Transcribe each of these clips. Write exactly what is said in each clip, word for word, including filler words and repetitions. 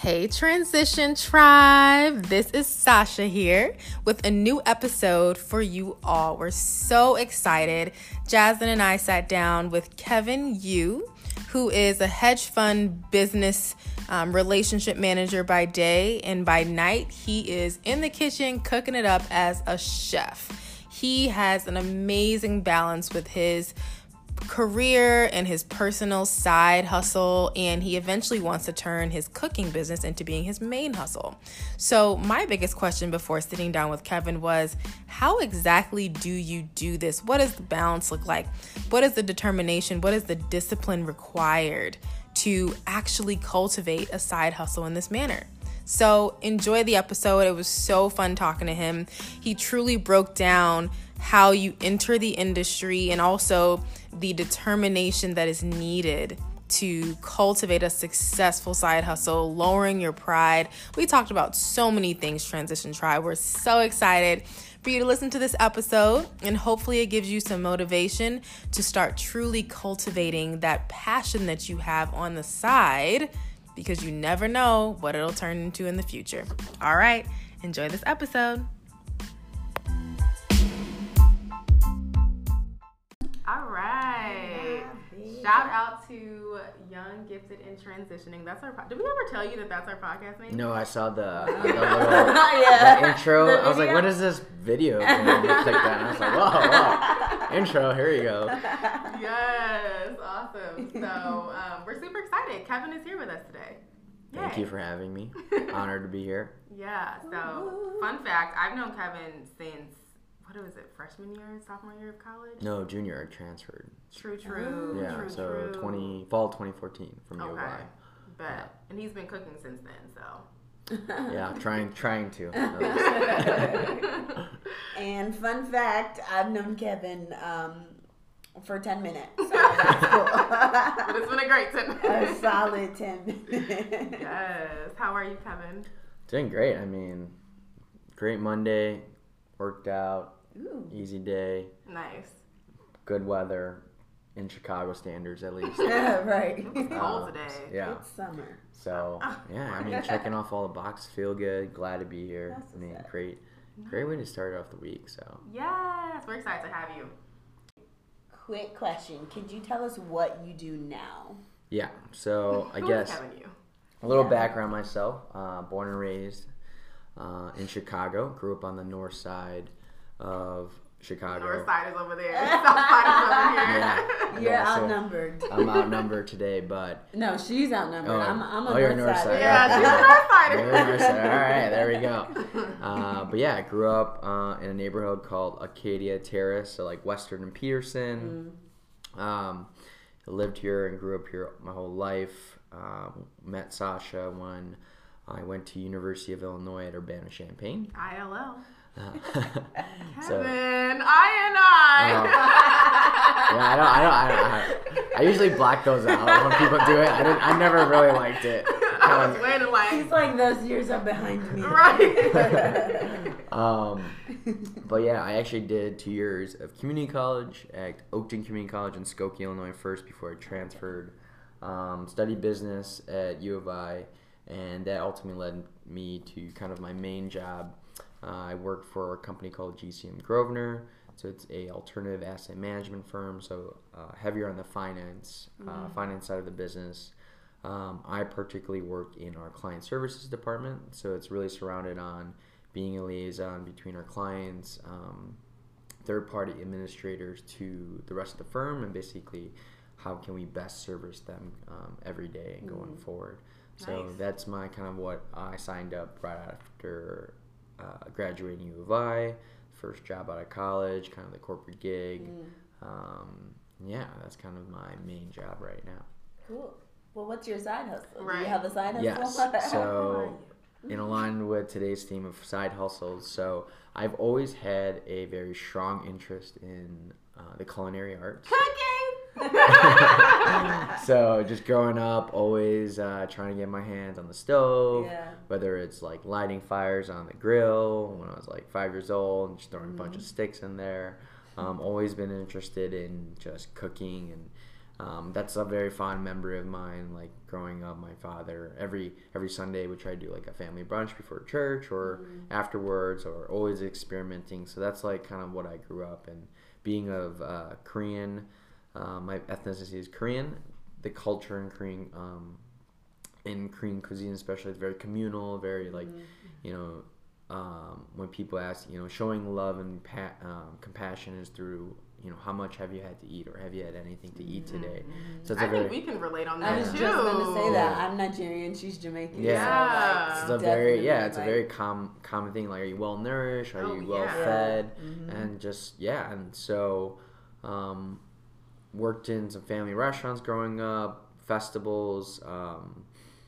Hey Transition Tribe, this is Sasha here with a new episode for you all. We're so excited. Jasmine and I sat down with Kevin Yu, who is a hedge fund business um, relationship manager by day, and by night he is in the kitchen cooking it up as a chef. He has an amazing balance with his career and his personal side hustle, and he eventually wants to turn his cooking business into being his main hustle. So my biggest question before sitting down with Kevin was, how exactly do you do this? What does the balance look like? What is the determination? What is the discipline required to actually cultivate a side hustle in this manner? So enjoy the episode. It was so fun talking to him. He truly broke down how you enter the industry and also the determination that is needed to cultivate a successful side hustle, lowering your pride. We talked about so many things, Transition Tribe. We're so excited for you to listen to this episode, and hopefully it gives you some motivation to start truly cultivating that passion that you have on the side, because you never know what it'll turn into in the future. All right, enjoy this episode. All right. Shout out to Young, Gifted, and Transitioning. That's our. Po- Did we ever tell you that that's our podcast name? No, I saw the, the little yeah. the intro. The I was like, "What is this video?" And I clicked that, and I was like, "Whoa, whoa, intro! Here you go." Yes, awesome. So um, we're super excited. Kevin is here with us today. Yay. Thank you for having me. Honored to be here. Yeah. So fun fact: I've known Kevin since. What was it, freshman year, sophomore year of college? No, junior. I transferred. True, true. Yeah, true, so true. twenty fall twenty fourteen from okay. U of I. Bet. Yeah. And he's been cooking since then, so. Yeah, trying trying to. And fun fact, I've known Kevin um, for ten minutes. So that's cool. But it's been a great ten minutes. A solid ten minutes. Yes. How are you, Kevin? Doing great. I mean, great Monday. Worked out. Ooh. Easy day. Nice. Good weather. In Chicago standards, at least. Yeah, right. It's cold um, today. Yeah. It's summer. So, yeah, I mean, checking off all the boxes, feel good, glad to be here. That's I mean, what's up. great, great way to start off the week, so. Yes, we're excited to have you. Quick question. Could you tell us what you do now? Yeah, so I Who guess is Kevin you? a little Yeah. background myself, uh, born and raised uh, in Chicago, grew up on the north side of Chicago. North side is over there. South side is over here. Yeah. You're Yeah, so outnumbered. I'm outnumbered today, but. No, she's outnumbered. Oh, I'm, I'm a oh, you're north north side. side. Yeah, she's a north sider. You're north side. All right, there we go. Uh, but yeah, I grew up uh, in a neighborhood called Acadia Terrace, so like Western and Peterson. Mm. Um, I lived here and grew up here my whole life. Uh, met Sasha when I went to University of Illinois at Urbana-Champaign. I L L. Uh, Kevin, so, I and I. uh, yeah, I don't, I don't, I don't, I, I usually black those out when people do it. I didn't, I never really liked it. I was waiting like. He's like, those years are behind me. Right. um, but yeah, I actually did two years of community college at Oakton Community College in Skokie, Illinois first before I transferred. Um, studied business at U of I, and that ultimately led me to kind of my main job. Uh, I worked for a company called G C M Grosvenor, so it's a alternative asset management firm, so uh, heavier on the finance, uh, mm. finance side of the business. Um, I particularly work in our client services department, so it's really surrounded on being a liaison between our clients, um, third-party administrators to the rest of the firm, and basically how can we best service them um, every day and going mm. forward. So nice. That's my kind of what I signed up right after uh, graduating U of I, first job out of college, kind of the corporate gig. Mm. Um, yeah, that's kind of my main job right now. Cool. Well, what's your side hustle? Right. Do you have a side hustle? Yes. So, in line with today's theme of side hustles, so I've always had a very strong interest in uh, the culinary arts. Cooking! So, just growing up, always uh, trying to get my hands on the stove, yeah. whether it's like lighting fires on the grill when I was like five years old and just throwing mm-hmm. a bunch of sticks in there. Um, always been interested in just cooking and Um, that's a very fond memory of mine. Like growing up, my father every every Sunday would try to do like a family brunch before church or mm. afterwards, or always experimenting. So that's like kind of what I grew up in. Being of uh, Korean, uh, my ethnicity is Korean. The culture in Korean, um, in Korean cuisine especially, is very communal, very like, mm. you know, um, when people ask, you know, showing love and pa- um, compassion is through, you know, how much have you had to eat, or have you had anything to eat today? Mm-hmm. So it's I a think very, we can relate on that I was too. just gonna say that. I'm Nigerian, she's Jamaican. Yeah, so like, it's a very yeah, it's like, a very com- common thing. Like, are you well nourished? Are oh, you well yeah. fed? Mm-hmm. And just yeah, and so um, worked in some family restaurants growing up, festivals, um,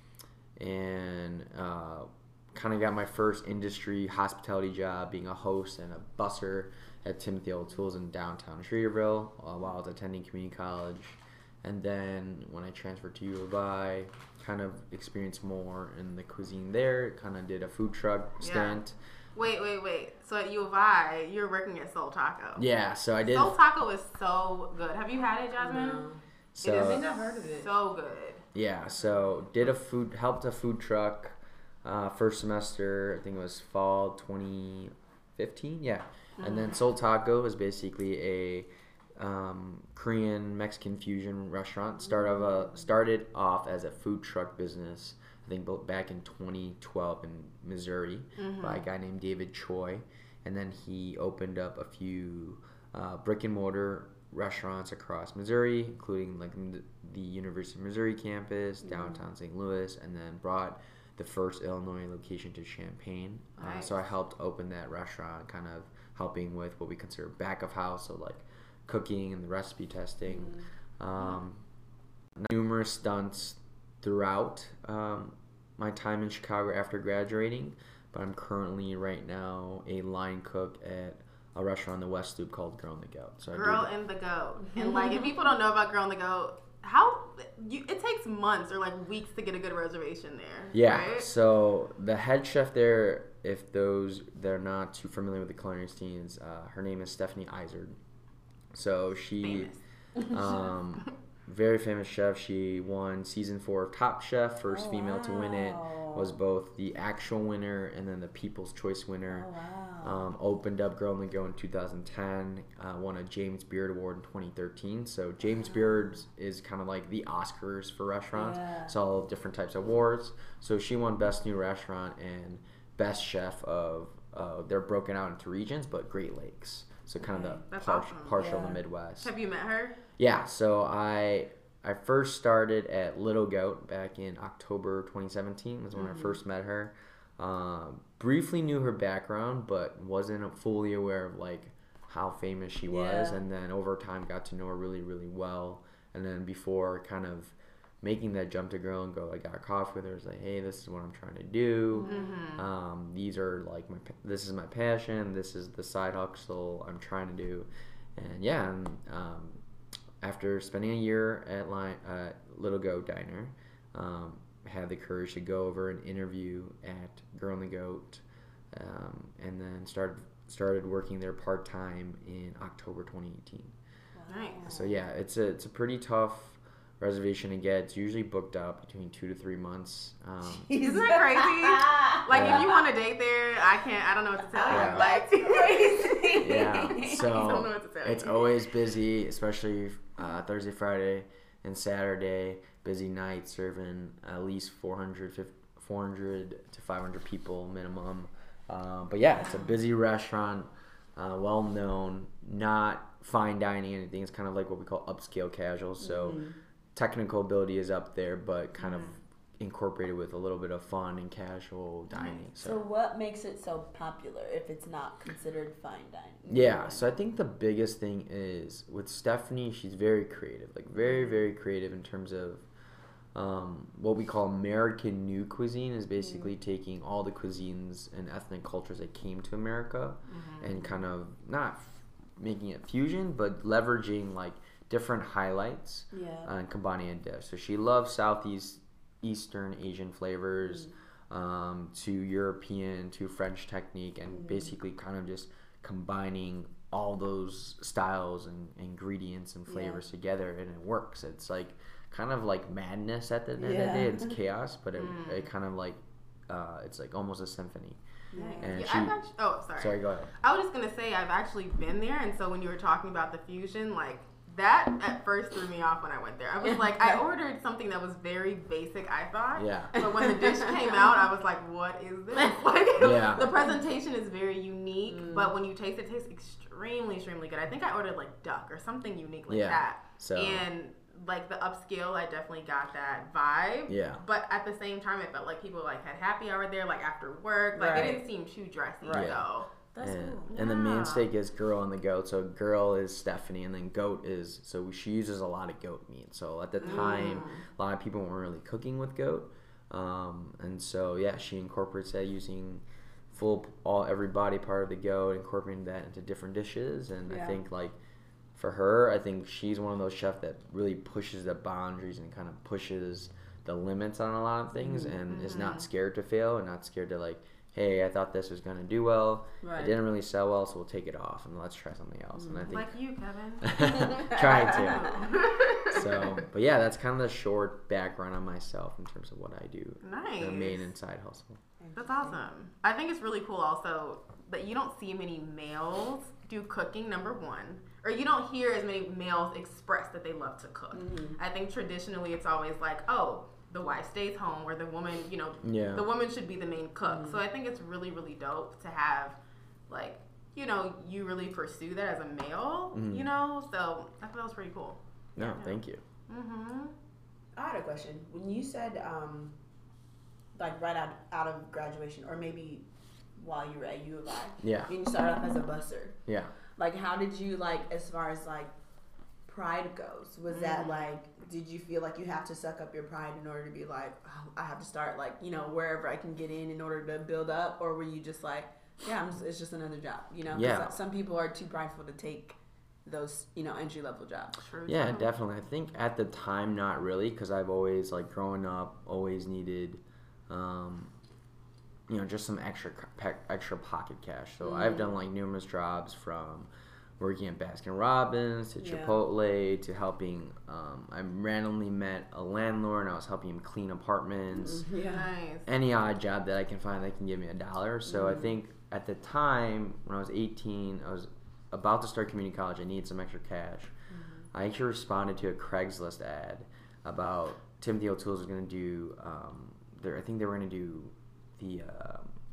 and. Uh, kind of got my first industry hospitality job being a host and a busser at Timothy O'Toole's in downtown Streeterville uh, while I was attending community college. And then when I transferred to U of I, kind of experienced more in the cuisine there, kind of did a food truck stint. Yeah. Wait, wait, wait. So at U of I, you're working at Soul Taco. Yeah, so I did. Soul Taco is so good. Have you had it, Jasmine? No. So, it is, I think I've heard of it. So good. Yeah, so did a food, helped a food truck. Uh, first semester, I think it was fall twenty fifteen, yeah. Mm-hmm. And then Soul Taco is basically a um, Korean Mexican fusion restaurant. Started of a, started off as a food truck business, I think back in twenty twelve in Missouri, mm-hmm. by a guy named David Choi. And then he opened up a few uh, brick and mortar restaurants across Missouri, including like the, the University of Missouri campus, downtown mm-hmm. Saint Louis, and then brought the first Illinois location to Champaign. Nice. Uh, so I helped open that restaurant, kind of helping with what we consider back of house, so like cooking and the recipe testing. Mm-hmm. Um, numerous stunts throughout um, my time in Chicago after graduating, but I'm currently right now a line cook at a restaurant on the West Loop called Girl and the Goat. So Girl and the Goat. And like, if people don't know about Girl and the Goat, how you, it takes months or like weeks to get a good reservation there. Yeah. Right? So the head chef there, if those they're not too familiar with the culinary scenes, uh, her name is Stephanie Izard. So she, um, very famous chef. She won season four of Top Chef, first oh, female wow. to win it. Was both the actual winner and then the People's Choice winner. Oh, wow. Um, opened up Girl and the Go in two thousand ten. Uh, won a James Beard Award in twenty thirteen. So James Beard is kind of like the Oscars for restaurants. Yeah. It's all different types of awards. So she won Best New Restaurant and Best Chef of. Uh, they're broken out into regions, but Great Lakes. So kind okay. of the That's par- awesome. partial Yeah. the Midwest. Have you met her? Yeah. So I. I first started at Little Goat back in October twenty seventeen was when mm-hmm. I first met her. Uh, briefly knew her background, but wasn't fully aware of like how famous she was. Yeah. And then over time got to know her really, really well. And then before kind of making that jump to Girl and Go, I got coffee with her. I was like, hey, this is what I'm trying to do. Mm-hmm. Um, these are like my, this is my passion. This is the side hustle I'm trying to do. And yeah, and, um, after spending a year at line, uh, Little Goat Diner, um, had the courage to go over and interview at Girl and the Goat, um, and then started started working there part time in October twenty eighteen. Wow. Nice. So yeah, it's a it's a pretty tough reservation to get. It's usually booked out between two to three months. Um, Isn't that crazy? Like, yeah. if you want a date there, I can't. I don't know what to tell Yeah. you. Like, crazy. yeah, so I don't know what to tell it's you. always busy, especially uh, Thursday, Friday, and Saturday. Busy nights, serving at least four hundred, four hundred to five hundred people minimum. Uh, but yeah, it's a busy restaurant, uh, well known, not fine dining anything. It's kind of like what we call upscale casual. So Mm-hmm. technical ability is up there, but kind Mm-hmm. of incorporated with a little bit of fun and casual dining. So what makes it so popular if it's not considered fine dining? Yeah, so I think the biggest thing is with Stephanie, she's very creative, like very, very creative in terms of um, what we call American New Cuisine is basically mm-hmm. taking all the cuisines and ethnic cultures that came to America mm-hmm. and kind of not f- making it fusion, but leveraging like different highlights yeah. uh, and combining it in dish. So she loves Southeast Eastern Asian flavors mm-hmm. um, to European to French technique and mm-hmm. basically kind of just combining all those styles and ingredients and flavors yeah. together, and it works. It's like kind of like madness at the end yeah. of the day. It's chaos, but it, mm. it kind of like uh, it's like almost a symphony. Nice. And yeah, she, I've actually, oh, sorry. Sorry, go ahead. I was just gonna say I've actually been there, and so when you were talking about the fusion, like that at first threw me off when I went there. I was like, I ordered something that was very basic, I thought. Yeah. But when the dish came out, I was like, what is this? Like, yeah. The presentation is very unique, mm. but when you taste it, it tastes extremely, extremely good. I think I ordered like duck or something unique like yeah. that. So. And like the upscale, I definitely got that vibe. Yeah. But at the same time, it felt like people like had happy hour there, like after work. Like right. it didn't seem too dressy. Right. So. That's and, cool. and yeah. the main steak is girl and the goat. So girl is Stephanie, and then goat is, so she uses a lot of goat meat. So at the time, mm. a lot of people weren't really cooking with goat. Um, and so, yeah, she incorporates that using full, all every body part of the goat, incorporating that into different dishes. And yeah. I think, like, for her, I think she's one of those chefs that really pushes the boundaries and kind of pushes the limits on a lot of things mm-hmm. and is not scared to fail and not scared to, like, hey, I thought this was going to do well. Right. It didn't really sell well, so we'll take it off and let's try something else. And I think like you, Kevin. Trying to. So, but yeah, that's kind of the short background on myself in terms of what I do. Nice. The main inside hustle. That's awesome. I think it's really cool also that you don't see many males do cooking, number one. Or you don't hear as many males express that they love to cook. Mm. I think traditionally it's always like, oh, the wife stays home, or the woman, you know, yeah. the woman should be the main cook. Mm. So I think it's really, really dope to have, like, you know, you really pursue that as a male, mm. you know? So I thought that was pretty cool. No, yeah. thank you. Mm-hmm. I had a question. When you said, um, like, right out, out of graduation, or maybe while you were at U of I, yeah. and you started off as a busser. Yeah. Like, how did you, like, as far as, like, pride goes, was mm. that, like, did you feel like you have to suck up your pride in order to be like, oh, I have to start, like, you know, wherever I can get in in order to build up? Or were you just like, yeah, I'm just, it's just another job, you know? Yeah. Some people are too prideful to take those, you know, entry-level jobs. True, yeah, true. definitely. I think at the time, not really, because I've always, like, growing up, always needed, um, you know, just some extra extra pocket cash. So mm. I've done, like, numerous jobs from working at Baskin Robbins to Chipotle yeah. to helping. Um, I randomly met a landlord and I was helping him clean apartments. Yeah. Nice. Any odd job that I can find that can give me a dollar. So mm. I think at the time when I was eighteen, I was about to start community college. I needed some extra cash. Mm. I actually responded to a Craigslist ad about Timothy O'Toole's was going to do. Um, there, I think they were going to do the. Uh,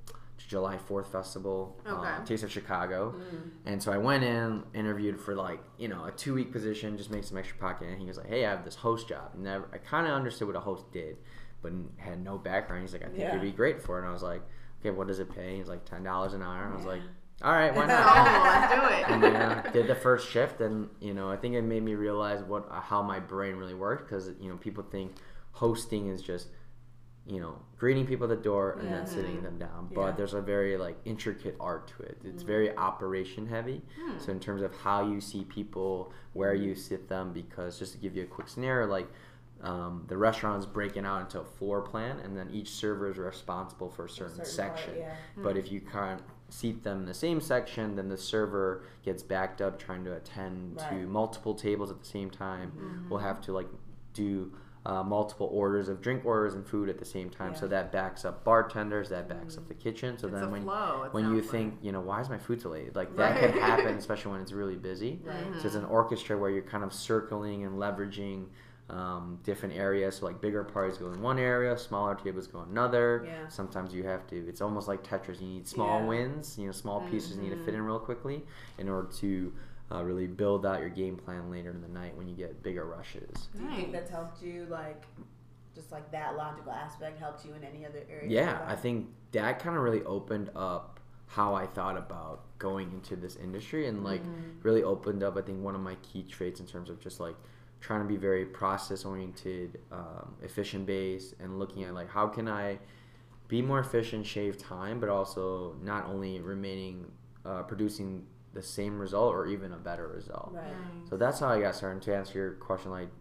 July fourth festival, okay. um, Taste of Chicago. Mm. And so I went in, interviewed for like, you know, a two week position, just make some extra pocket. And he was like, hey, I have this host job. Never, I kind of understood what a host did, but had no background. He's like, I think yeah. you'd be great for it. And I was like, okay, what does it pay? He's like, ten dollars an hour. And I was yeah. like, all right, why not? Oh, let's do it. And then uh, did the first shift. And, you know, I think it made me realize what uh, how my brain really worked. Because, you know, people think hosting is just, you know, greeting people at the door and yeah. then sitting them down. But yeah. there's a very, like, intricate art to it. It's mm. very operation heavy. Mm. So in terms of how you see people, where you sit them, because just to give you a quick scenario, like, um, the restaurant is breaking out into a floor plan, and then each server is responsible for a certain, a certain section. Part, yeah. But mm. if you can't seat them in the same section, then the server gets backed up trying to attend right. to multiple tables at the same time. Mm-hmm. We'll have to, like, do... Uh, multiple orders of drink orders and food at the same time, yeah. so that backs up bartenders, that backs mm. up the kitchen. So it's then when flow, when you like. think, you know, why is my food so late? Like right. that could happen, especially when it's really busy. Right. Mm-hmm. So it's an orchestra where you're kind of circling and leveraging um, different areas. So like bigger parties go in one area, smaller tables go in another. Yeah. Sometimes you have to. It's almost like Tetris. You need small yeah. wins. You know, small pieces mm-hmm. need to fit in real quickly in order to. Uh, really build out your game plan later in the night when you get bigger rushes. Do you think that's helped you, like, just like that logical aspect helped you in any other area? Yeah, I think that kind of really opened up how I thought about going into this industry and like mm-hmm. really opened up, I think, one of my key traits in terms of just like trying to be very process oriented, um, efficient based, and looking at like how can I be more efficient, shave time, but also not only remaining uh, producing the same result or even a better result. Right. So that's how I got started. To answer your question, like,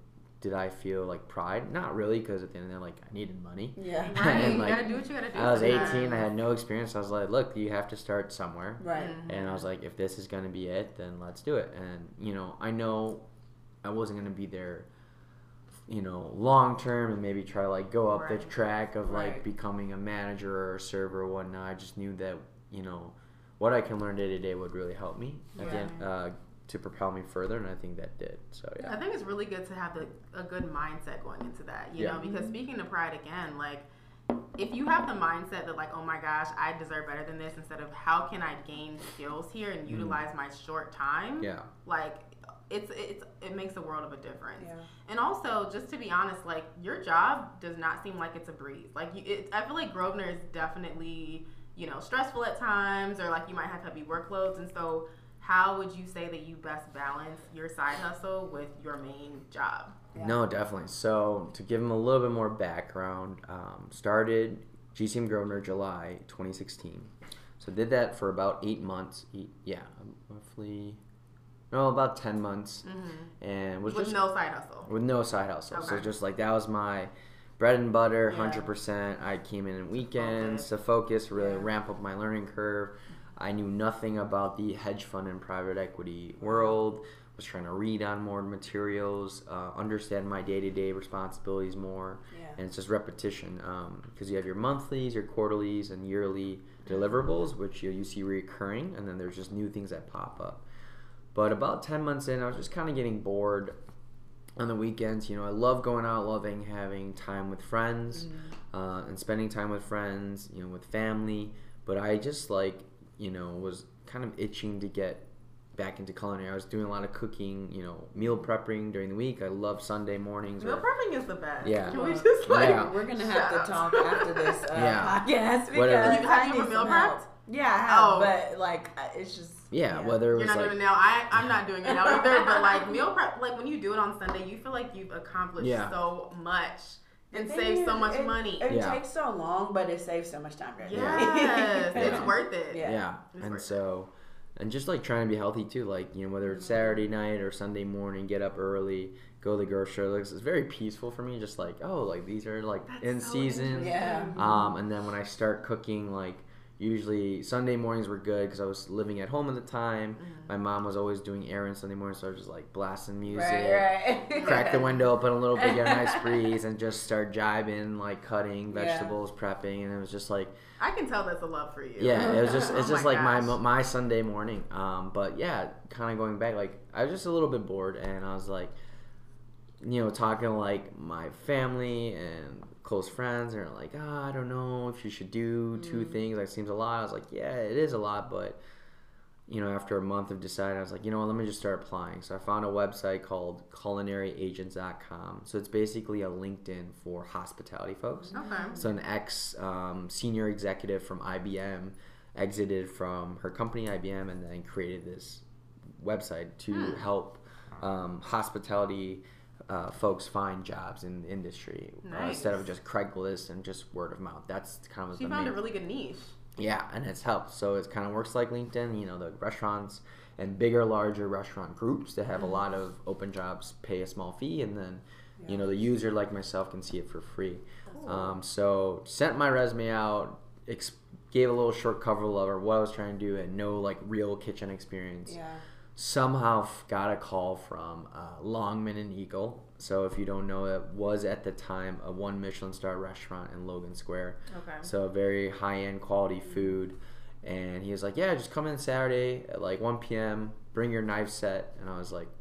did I feel like pride? Not really, because at the end of the day, like I needed money. Yeah. Right. And, You like, gotta do what you gotta do. I was sometimes. eighteen. I had no experience. I was like, look, you have to start somewhere. Right. Mhm. And I was like, if this is gonna be it, then let's do it. And you know, I know I wasn't gonna be there, you know, long term, and maybe try to like go up Right. the track of like Right. becoming a manager or a server or whatnot. I just knew that, you know, what I can learn day to day would really help me at the end, uh, to propel me further, and I think that did. So yeah. I think it's really good to have the, a good mindset going into that, you Yeah. know, because speaking of pride again, like if you have the mindset that like, oh my gosh, I deserve better than this, instead of how can I gain skills here and utilize my short time, Yeah. like it's it's it makes a world of a difference. Yeah. And also, just to be honest, like your job does not seem like it's a breeze. Like you, it, I feel like Grosvenor is definitely, you know, stressful at times, or like you might have heavy workloads, and so how would you say that you best balance your side hustle with your main job? Yeah. No, definitely. So to give them a little bit more background, um, started G C M Grosvenor July twenty sixteen. So did that for about eight months. Eight, yeah, roughly. No, about ten months, Mm-hmm. and was With just no side hustle. with no side hustle. So Okay. just like that was my bread and butter, Yeah. hundred percent. I came in on weekends Focus. to focus, really Yeah. ramp up my learning curve. I knew nothing about the hedge fund and private equity world. Was trying to read on more materials, uh, understand my day-to-day responsibilities more, Yeah. and it's just repetition because you have your monthlies, your quarterlies, and yearly deliverables, which you, you see recurring, and then there's just new things that pop up. But about ten months in, I was just kind of getting bored on the weekends. You know, I love going out, loving having time with friends, Mm-hmm. uh, and spending time with friends, you know, with family. But I just like, you know, was kind of itching to get back into culinary. I was doing a lot of cooking, you know, meal prepping during the week. I love Sunday mornings. Meal or- prepping is the best. Yeah. Can we just like Yeah. We're gonna have to shut up? talk after this uh, Yeah. podcast because Whatever. You- have I you need ever meal some help. prepped? Yeah, I have, Oh. but like uh, it's just yeah, whether it You're was not like, doing it now. I, I'm not doing it now either. But like meal prep, like when you do it on Sunday, you feel like you've accomplished Yeah. so much and The thing saved so is, much it, money. It Yeah. takes so long, but it saves so much time. Right? Yes, Yeah. it's worth it. Yeah. yeah, It's and worth it. so, and just like trying to be healthy too, like, you know, whether it's Saturday night or Sunday morning, get up early, go to the grocery store. Like, it's very peaceful for me. Just like, oh, like these are like That's in so season. interesting. Yeah. Um, and then when I start cooking, like usually Sunday mornings were good because I was living at home at the time. Mm-hmm. My mom was always doing errands Sunday morning, so I was just like blasting music. Right, right. Crack the window open a little bit, get a nice breeze, and just start jiving, like cutting Yeah. vegetables, prepping, and it was just like, I can tell that's a love for you. yeah, it was just it's Oh just my like my gosh. my Sunday morning. Um, but yeah, kind of going back, like I was just a little bit bored, and I was like, you know, talking to like my family and close friends, and they're like, ah, I don't know if you should do two Mm. things. Like, seems a lot. I was like, yeah, it is a lot, but you know, after a month of deciding, I was like, you know what, let me just start applying. So I found a website called culinary agents dot com. So it's basically a LinkedIn for hospitality folks. Okay. So an ex um, senior executive from I B M exited from her company I B M and then created this website to Hmm. help um, hospitality uh, folks find jobs in the industry uh, Nice. instead of just Craigslist and just word of mouth. That's kind of She the found main. a really good niche. Yeah, and it's helped. So it kind of works like LinkedIn. You know, the restaurants and bigger, larger restaurant groups that have a lot of open jobs pay a small fee, and then you know the user like myself can see it for free. Um, so sent my resume out, ex- gave a little short cover letter what I was trying to do, and no like real kitchen experience. Yeah. Somehow f- got a call from uh, Longman and Eagle. So if you don't know, it was at the time a one Michelin star restaurant in Logan Square. Okay. So very high end quality food. And he was like, yeah, just come in Saturday at like one p.m. Bring your knife set. And I was like,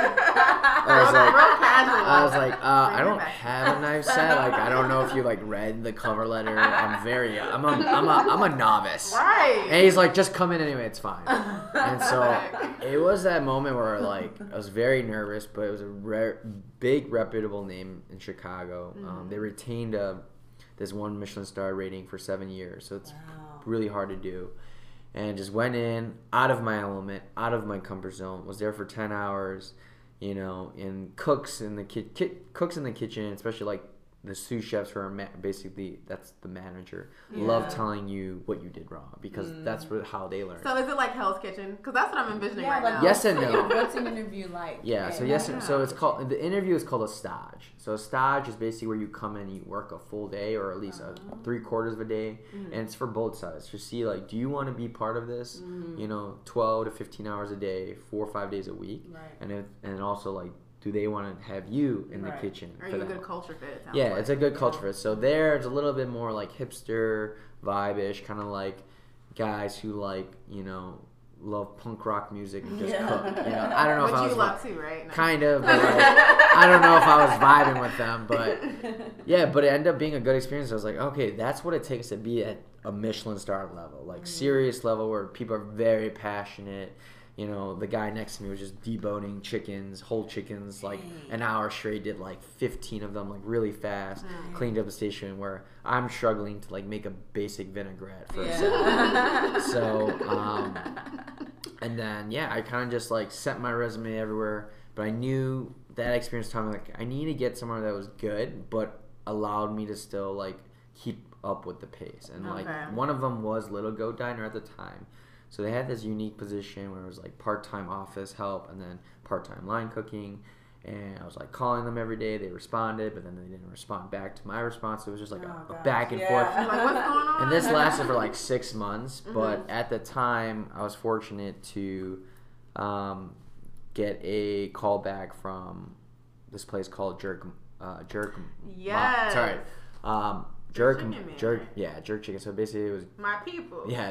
I was like, real casual. I was like, uh, I Bring it don't back. have a knife set. Like, I don't know if you like read the cover letter. I'm very, I'm a, I'm a, I'm a novice. Right. And he's like, just come in anyway, it's fine. And so it was that moment where like I was very nervous, but it was a rare, big reputable name in Chicago. Um, they retained a this one Michelin star rating for seven years, so it's Wow. really hard to do. And just went in out of my element, out of my comfort zone. Was there for ten hours, you know, and cooks in the ki- ki- cooks in the kitchen, especially like the sous chefs who are ma- basically that's the manager Yeah. love telling you what you did wrong because Mm. that's what, how they learn. So is it like Hell's Kitchen? Because that's what I'm envisioning Yeah, right like now. Yes and no. What's an interview like? Yeah, so And yes, Yeah. so it's called the interview is called a stage. So a stage is basically where you come in, and you work a full day or at least a three quarters of a day, Mhm. and it's for both sides to see like, do you want to be part of this? Mhm. You know, twelve to fifteen hours a day, four or five days a week, Right. and if, and also like, do they want to have you in Right. the kitchen? Are for you a them? good culture fit? It sounds Yeah, like. it's a good culture fit. So there, it's a little bit more like hipster vibe-ish, kind of like guys who like, you know, love punk rock music and just Yeah. cook. You know, I don't know Which if I you was love too, right? No. kind of, but like, I don't know if I was vibing with them, but yeah, but it ended up being a good experience. I was like, okay, that's what it takes to be at a Michelin star level, like serious level where people are very passionate. You know, the guy next to me was just deboning chickens, whole chickens, like an hour straight, did like fifteen of them, like really fast, Mm. cleaned up the station where I'm struggling to like make a basic vinaigrette for a Yeah. salad. So, um, and then, yeah, I kind of just like sent my resume everywhere, but I knew that experience taught me like I need to get somewhere that was good, but allowed me to still like keep up with the pace. And like Okay. one of them was Little Goat Diner at the time. So they had this unique position where it was like part-time office help and then part-time line cooking. And I was like calling them every day. They responded, but then they didn't respond back to my response. It was just like Oh, a, a gosh. back and Yeah. forth. Like, what's going on? And this lasted for like six months. Mhm. But at the time, I was fortunate to um, get a call back from this place called Jerk. Uh, Jerk. Ma- Yes. sorry. Um, Jerk Jerk. Chicken Man. Jerk. Yeah, Jerk Chicken. So basically, it was My people. yeah.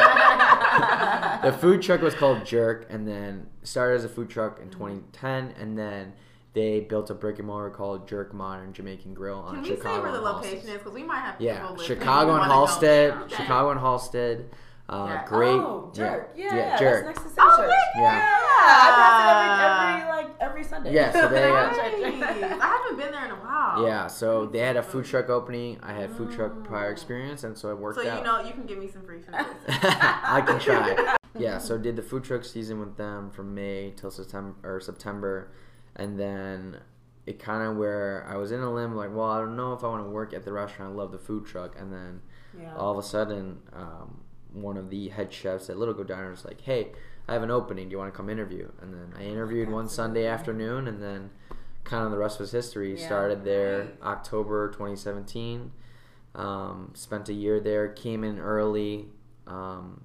The, the food truck was called Jerk, and then started as a food truck in twenty ten, and then they built a brick and mortar called Jerk Modern Jamaican Grill on Can we Chicago say where the and location Halsted. is? Because we might have people Yeah, listening Chicago who and wanna go Halsted. there. Okay. Chicago and Halsted. Uh, Yeah. Great. Oh, Jerk. Yeah, yeah, Jerk. that's next to City Oh, Church. yeah. Yeah. I pass it every, every like every Sunday. Yeah, so they got- Nice. I haven't been there in a while. Yeah, so they had a food truck opening. I had food truck prior experience, and so it worked So out. you know you can give me some free food. I can try. Yeah, so did the food truck season with them from May till September or September, and then it kind of where I was in a limb, like, well, I don't know if I want to work at the restaurant. I love the food truck, and then Yeah. all of a sudden, um, one of the head chefs at Little Goat Diner was like, "Hey, I have an opening. Do you want to come interview?" And then I interviewed one Sunday afternoon, and then kind of the rest was history. Yeah. Started there Right. October twenty seventeen. Um, spent a year there. Came in early. Um,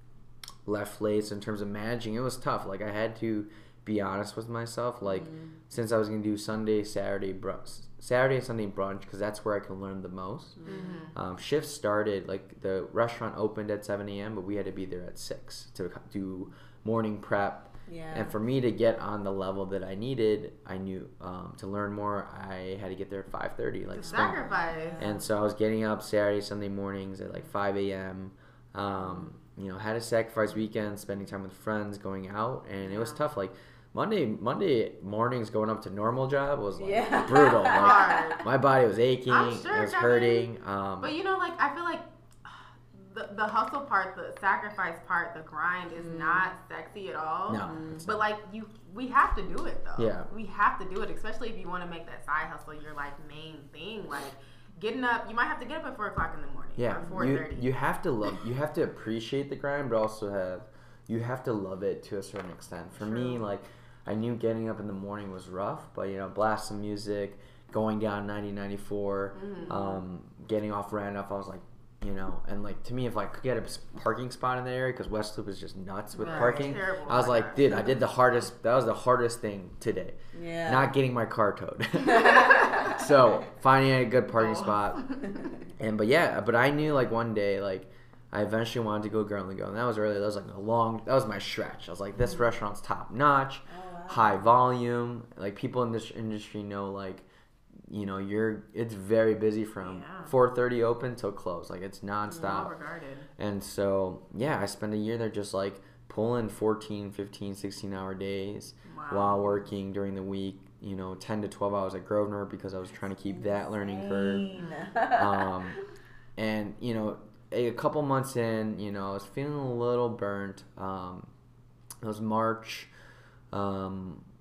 left late. So in terms of managing, it was tough. Like I had to be honest with myself. Like Mm-hmm. since I was gonna do Sunday, Saturday, brunch, Saturday and Sunday brunch, because that's where I can learn the most. Mm-hmm. Um, shifts started like the restaurant opened at seven a.m., but we had to be there at six to do morning prep. Yeah. And for me to get on the level that I needed, I knew um, to learn more, I had to get there at five thirty. Like The spend- sacrifice. and so I was getting up Saturday, Sunday mornings at like five a.m. Um, you know, had to sacrifice weekends, spending time with friends, going out, and it was Yeah. tough. Like Monday, Monday mornings going up to normal job was like Yeah. brutal. Like, Hard. my body was aching, I'm sure, it was Kevin. hurting. Um, But you know, like I feel like the the hustle part, the sacrifice part, the grind is not sexy at all. no, it's But not. like you, we have to do it though. Yeah. We have to do it, especially if you want to make that side hustle your like main thing. Like getting up, you might have to get up at four o'clock in the morning. yeah, Or four you thirty. you have to love, you have to appreciate the grind, but also have you have to love it to a certain extent. For me, True. like I knew getting up in the morning was rough, but you know, blast some music, going down ninety ninety-four, Mhm. um, getting off Randolph, I was like, you know, and like to me, if I could get a s- parking spot in the area, because West Loop is just nuts with Right. parking, Terrible I was like like, that. dude, I did the hardest. That was the hardest thing today, Yeah. not getting my car towed. So finding a good parking Oh. spot, and but yeah, but I knew like one day, like I eventually wanted to go Girl and Go, and that was early. That was like a long. That was my stretch. I was like, this restaurant's top notch, Oh, wow. high volume. Like people in this industry know, like, you know, you're. It's very busy from Yeah. four thirty open till close. Like it's Well nonstop. regarded. And so yeah, I spent a year there just like pulling fourteen, fifteen, sixteen hour days Wow. while working during the week. You know, ten to twelve hours at Grosvenor because I was trying to keep that learning curve. Um, and you know, a, a couple months in, you know, I was feeling a little burnt. Um, it was March, um,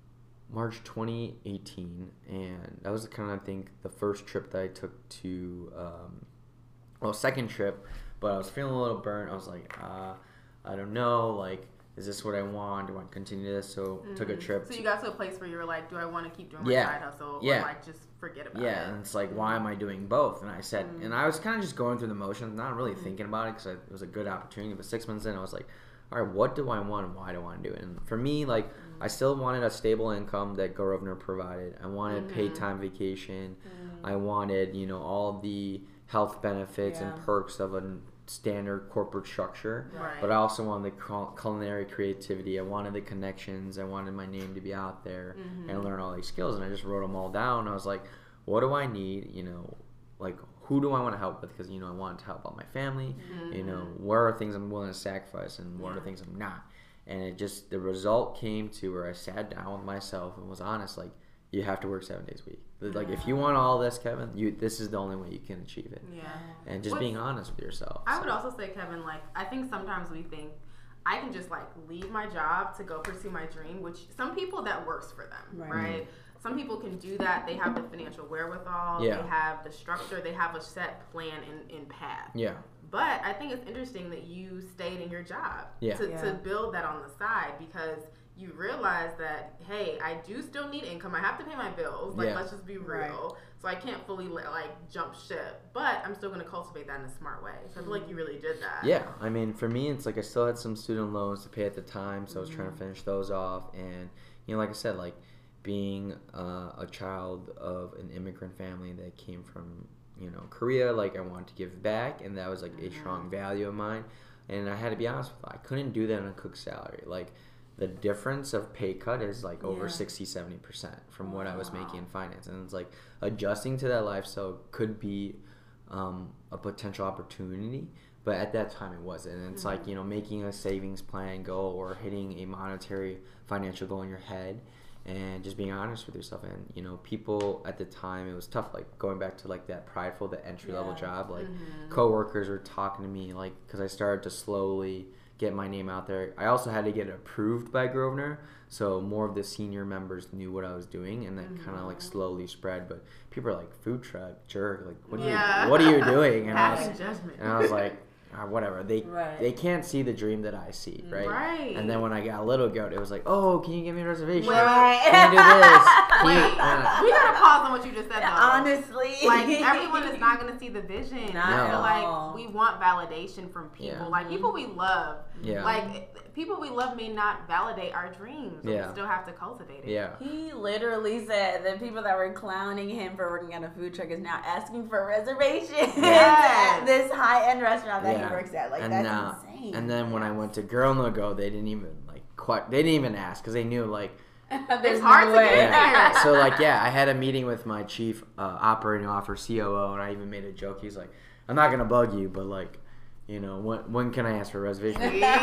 March twenty eighteen, and that was kind of, I think, the first trip that I took to, um, well, second trip, but I was feeling a little burnt. I was like, uh, I don't know, like, is this what I want? Do I want to continue this? So mm-hmm. took a trip. So to, you got to a place where you were like, do I want to keep doing my yeah. side hustle, yeah. or like just forget about yeah. it? Yeah, and it's like, why am I doing both? And I said, mm-hmm. and I was kind of just going through the motions, not really mm-hmm. thinking about it because it was a good opportunity. But six months in, I was like, all right, what do I want and why do I want to do it? And for me, like, mm-hmm. I still wanted a stable income that Grosvenor provided. I wanted mm-hmm. paid time vacation. Mm-hmm. I wanted, you know, all the health benefits yeah. and perks of a standard corporate structure. Right. But I also wanted the culinary creativity. I wanted the connections. I wanted my name to be out there mm-hmm. and learn all these skills. And I just wrote them all down. I was like, what do I need? You know, like, who do I want to help with? Because, you know, I wanted to help out my family. Mm-hmm. You know, what are things I'm willing to sacrifice and what yeah. are things I'm not? And it just, the result came to where I sat down with myself and was honest, like, you have to work seven days a week. Like, if you want all this, Kevin, you this is the only way you can achieve it. Yeah. And just What's, being honest with yourself. I so. would also say, Kevin, like, I think sometimes we think I can just, like, leave my job to go pursue my dream, which some people, that works for them, right? right? Mm-hmm. Some people can do that. They have the financial wherewithal. Yeah. They have the structure. They have a set plan and, and path. Yeah. But I think it's interesting that you stayed in your job yeah. To, yeah. to build that on the side, because you realize that, hey, I do still need income. I have to pay my bills. Like, yeah. let's just be real. Right. So I can't fully, like, jump ship. But I'm still going to cultivate that in a smart way. So I feel like you really did that. Yeah. I mean, for me, it's like I still had some student loans to pay at the time. So mm-hmm. I was trying to finish those off. And, you know, like I said, like, being uh, a child of an immigrant family that came from, you know, Korea, like, I wanted to give back. And that was, like, mm-hmm. a strong value of mine. And I had to be honest with you. I couldn't do that on a cook's salary. Like, the difference of pay cut is like over yeah. sixty, seventy percent from what wow. I was making in finance. And it's like adjusting to that lifestyle could be um, a potential opportunity, but at that time it wasn't. And it's mm-hmm. like, you know, making a savings plan goal or hitting a monetary financial goal in your head and just being honest with yourself. And, you know, people at the time, it was tough, like going back to like that prideful, the entry level yeah. job, like mm-hmm. coworkers were talking to me, like, because I started to slowly get my name out there. I also had to get it approved by Grosvenor, so more of the senior members knew what I was doing, and that mm-hmm. kind of like slowly spread. But people are like, food truck, jerk, like, what, yeah. are, you, what are you doing? And I was, and I was like, uh, whatever. They right. they can't see the dream that I see, right? Right. And then when I got a little goat, it was like, oh, can you give me a reservation? Right. Can you do this? Can Wait, you, uh, we gotta pause on what you just said, though. Honestly, like, everyone is not gonna see the vision. No. I feel like we want validation from people, yeah. like people we love. Yeah. Like, people we love may not validate our dreams, but yeah. we still have to cultivate it. Yeah. He literally said that people that were clowning him for working at a food truck is now asking for reservations yes. at this high-end restaurant that yeah. he works at. Like, and that's now, insane. And then when I went to Girl No Go, they didn't even like quite. They didn't even ask because they knew like. It's hard no to get yeah. there. So like yeah, I had a meeting with my chief uh, operating officer, C O O, and I even made a joke. He's like, "I'm not gonna bug you, but like, you know, when when can I ask for a reservation?"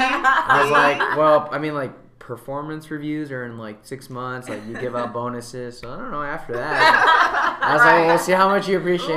I was like, "Well, I mean, like performance reviews are in like six months. Like you give out bonuses, so I don't know after that." I was right. like, "We'll see how much you appreciate Ooh, me."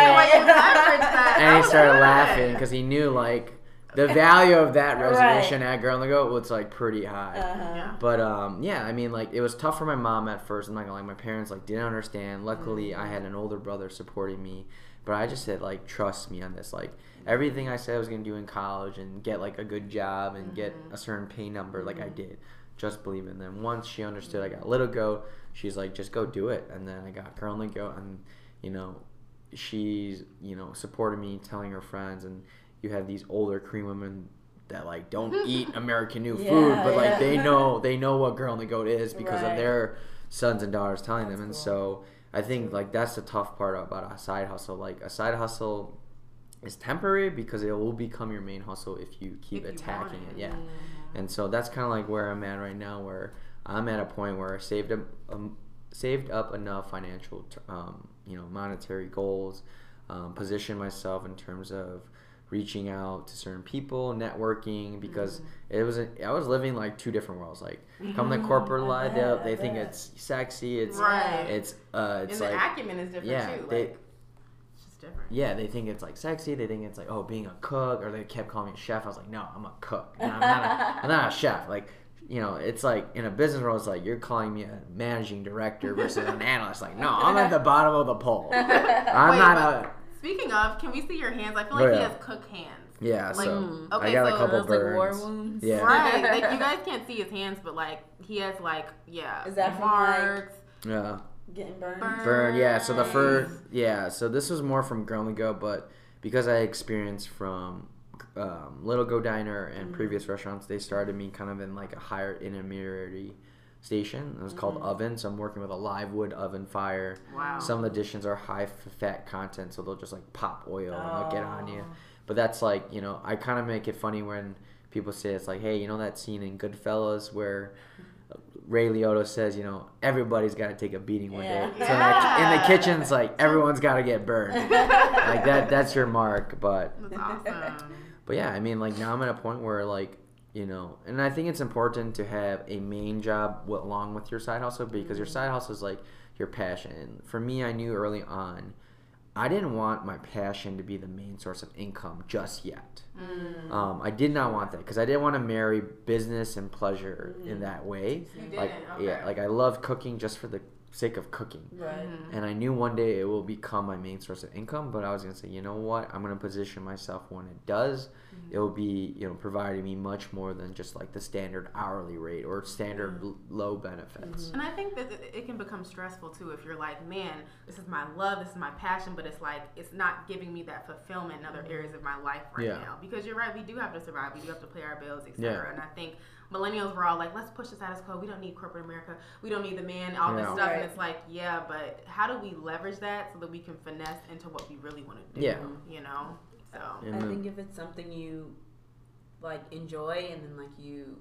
Like and he started laughing because he knew like. The value of that reservation right. at Girl on the Go was like pretty high. Uh-huh. Yeah. But um, yeah, I mean, like it was tough for my mom at first. I'm not gonna lie, my parents like didn't understand. Luckily, mm-hmm. I had an older brother supporting me. But I just said like, trust me on this. Like everything I said I was gonna do in college and get like a good job and mm-hmm. get a certain pay number, like mm-hmm. I did. Just believe it. And then once she understood, I got a little go. She's like, just go do it. And then I got Girl on the Go, and you know, she's you know supported me, telling her friends, and you have these older Korean women that like don't eat American new yeah, food, but like yeah. they know they know what Girl on the Go is because right. of their sons and daughters telling that's them. And cool. so I think like that's the tough part about a side hustle. Like a side hustle is temporary because it will become your main hustle if you keep if attacking you it. Yeah. Mm-hmm. And so that's kind of like where I'm at right now, where I'm at a point where I saved up um, saved up enough financial um, you know monetary goals, um, position myself in terms of reaching out to certain people, networking, because mm. it was a, I was living like two different worlds. Like come the corporate life, they, they think it's sexy, it's right. it's uh, it's and like the acumen is different yeah, too. They, like, it's just different. Yeah, they think it's like sexy. They think it's like oh, being a cook, or they kept calling me a chef. I was like, no, I'm a cook. No, I'm not a, I'm not a chef. Like you know, it's like in a business world, it's like you're calling me a managing director versus an analyst. Like, no, I'm at the bottom of the pole. I'm Wait, not a. Speaking of, can we see your hands? I feel like Oh, he yeah. has cook hands. Yeah, Like, so okay, I got so a couple those, like, burns. war wounds? Yeah. Right. Like, you guys can't see his hands, but like he has like yeah. Is that from, marks? Yeah. Getting burned. Burn. Burn. Yeah. So the first. Yeah. So this was more from Girl and Go, but because I experienced from um, Little Go Diner and Mm-hmm. previous restaurants, they started me kind of in like a higher intermediary station. It was called Mm-hmm. oven. So I'm working with a live wood oven fire. Wow. Some of the dishes are high f- fat content, so they'll just like pop oil and they'll get on you. Oh. But that's like, you know, I kind of make it funny when people say it's like, hey, you know that scene in Goodfellas where Ray Liotta says, you know, everybody's got to take a beating one Yeah. day. So in the, in the kitchen, it's like everyone's got to get burned. Like that, that's your mark. But That's awesome. but yeah, I mean, like now I'm at a point where like, you know, and I think it's important to have a main job w- along with your side hustle because your side hustle is like your passion. And for me, I knew early on, I didn't want my passion to be the main source of income just yet. Mm. Um, I did not want that because I didn't want to marry business and pleasure in that way. You didn't? Like Okay. yeah, like I love cooking just for the sake of cooking. Right. Mhm. And I knew one day it will become my main source of income, but I was gonna say, you know what? I'm gonna position myself when it does. It will be, you know, providing me much more than just like the standard hourly rate or standard l- low benefits. And I think that it it can become stressful too if you're like, man, this is my love, this is my passion, but it's like it's not giving me that fulfillment in other areas of my life right Yeah. now. Because you're right, we do have to survive, we do have to pay our bills, et Yeah. cetera. And I think millennials were all like, let's push the status quo. We don't need corporate America. We don't need the man, all this Yeah. stuff. Right. And it's like, yeah, but how do we leverage that so that we can finesse into what we really want to do? Yeah. You know? So. And I then- think if it's something you like enjoy and then like you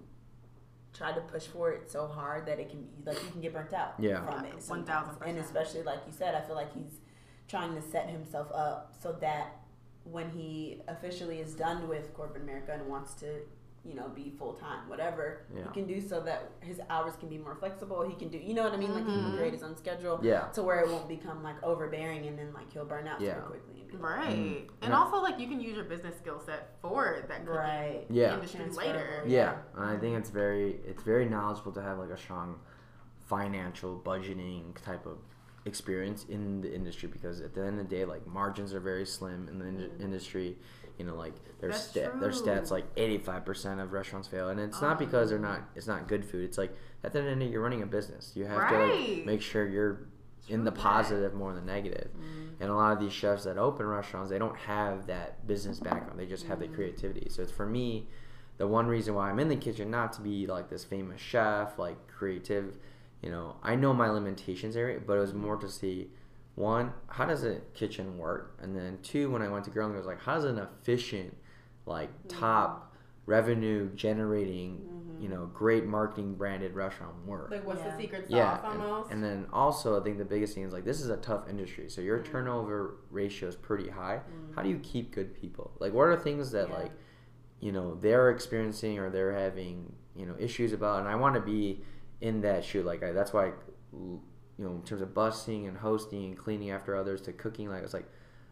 try to push for it so hard that it can like you can get burnt out Yeah. from Yeah, it one thousand sometimes. percent. And especially like you said, I feel like he's trying to set himself up so that when he officially is done with corporate America and wants to, you know, be full time, whatever, Yeah. he can do so that his hours can be more flexible. He can do, you know what I mean? Like he can Mhm. create his own schedule Yeah. to where it won't become like overbearing and then like he'll burn out Yeah. super quickly. And be like, Right. Mm. And Yeah. also, like, you can use your business skill set for that cooking Right. Yeah. industry Transferable. later. Yeah, and I think it's very it's very knowledgeable to have like a strong financial budgeting type of experience in the industry because at the end of the day, like margins are very slim in the in- industry. You know, like there's That's sta- there's true. stats like eighty-five percent of restaurants fail, and it's not because they're not it's not good food. It's like at the end of the day, you're running a business. You have to Right. like, make sure you're in the True that. positive more than negative. Mm-hmm. And a lot of these chefs that open restaurants, they don't have that business background. They just have the creativity. So it's for me, the one reason why I'm in the kitchen, not to be like this famous chef, like creative, you know, I know my limitations area, but it was more to see, one, how does a kitchen work? And then two, when I went to Girl and Go, I was like, how does an efficient, like top revenue generating, you know, great marketing branded restaurant work? Like, what's Yeah. the secret sauce Yeah, and, almost? and then also I think the biggest thing is like this is a tough industry, so your turnover ratio is pretty high. How do you keep good people? Like, what are things that Yeah. like, you know, they're experiencing or they're having, you know, issues about? And I want to be in that shoe. Like, I, that's why, I, you know, in terms of busing and hosting and cleaning after others to cooking, like it's like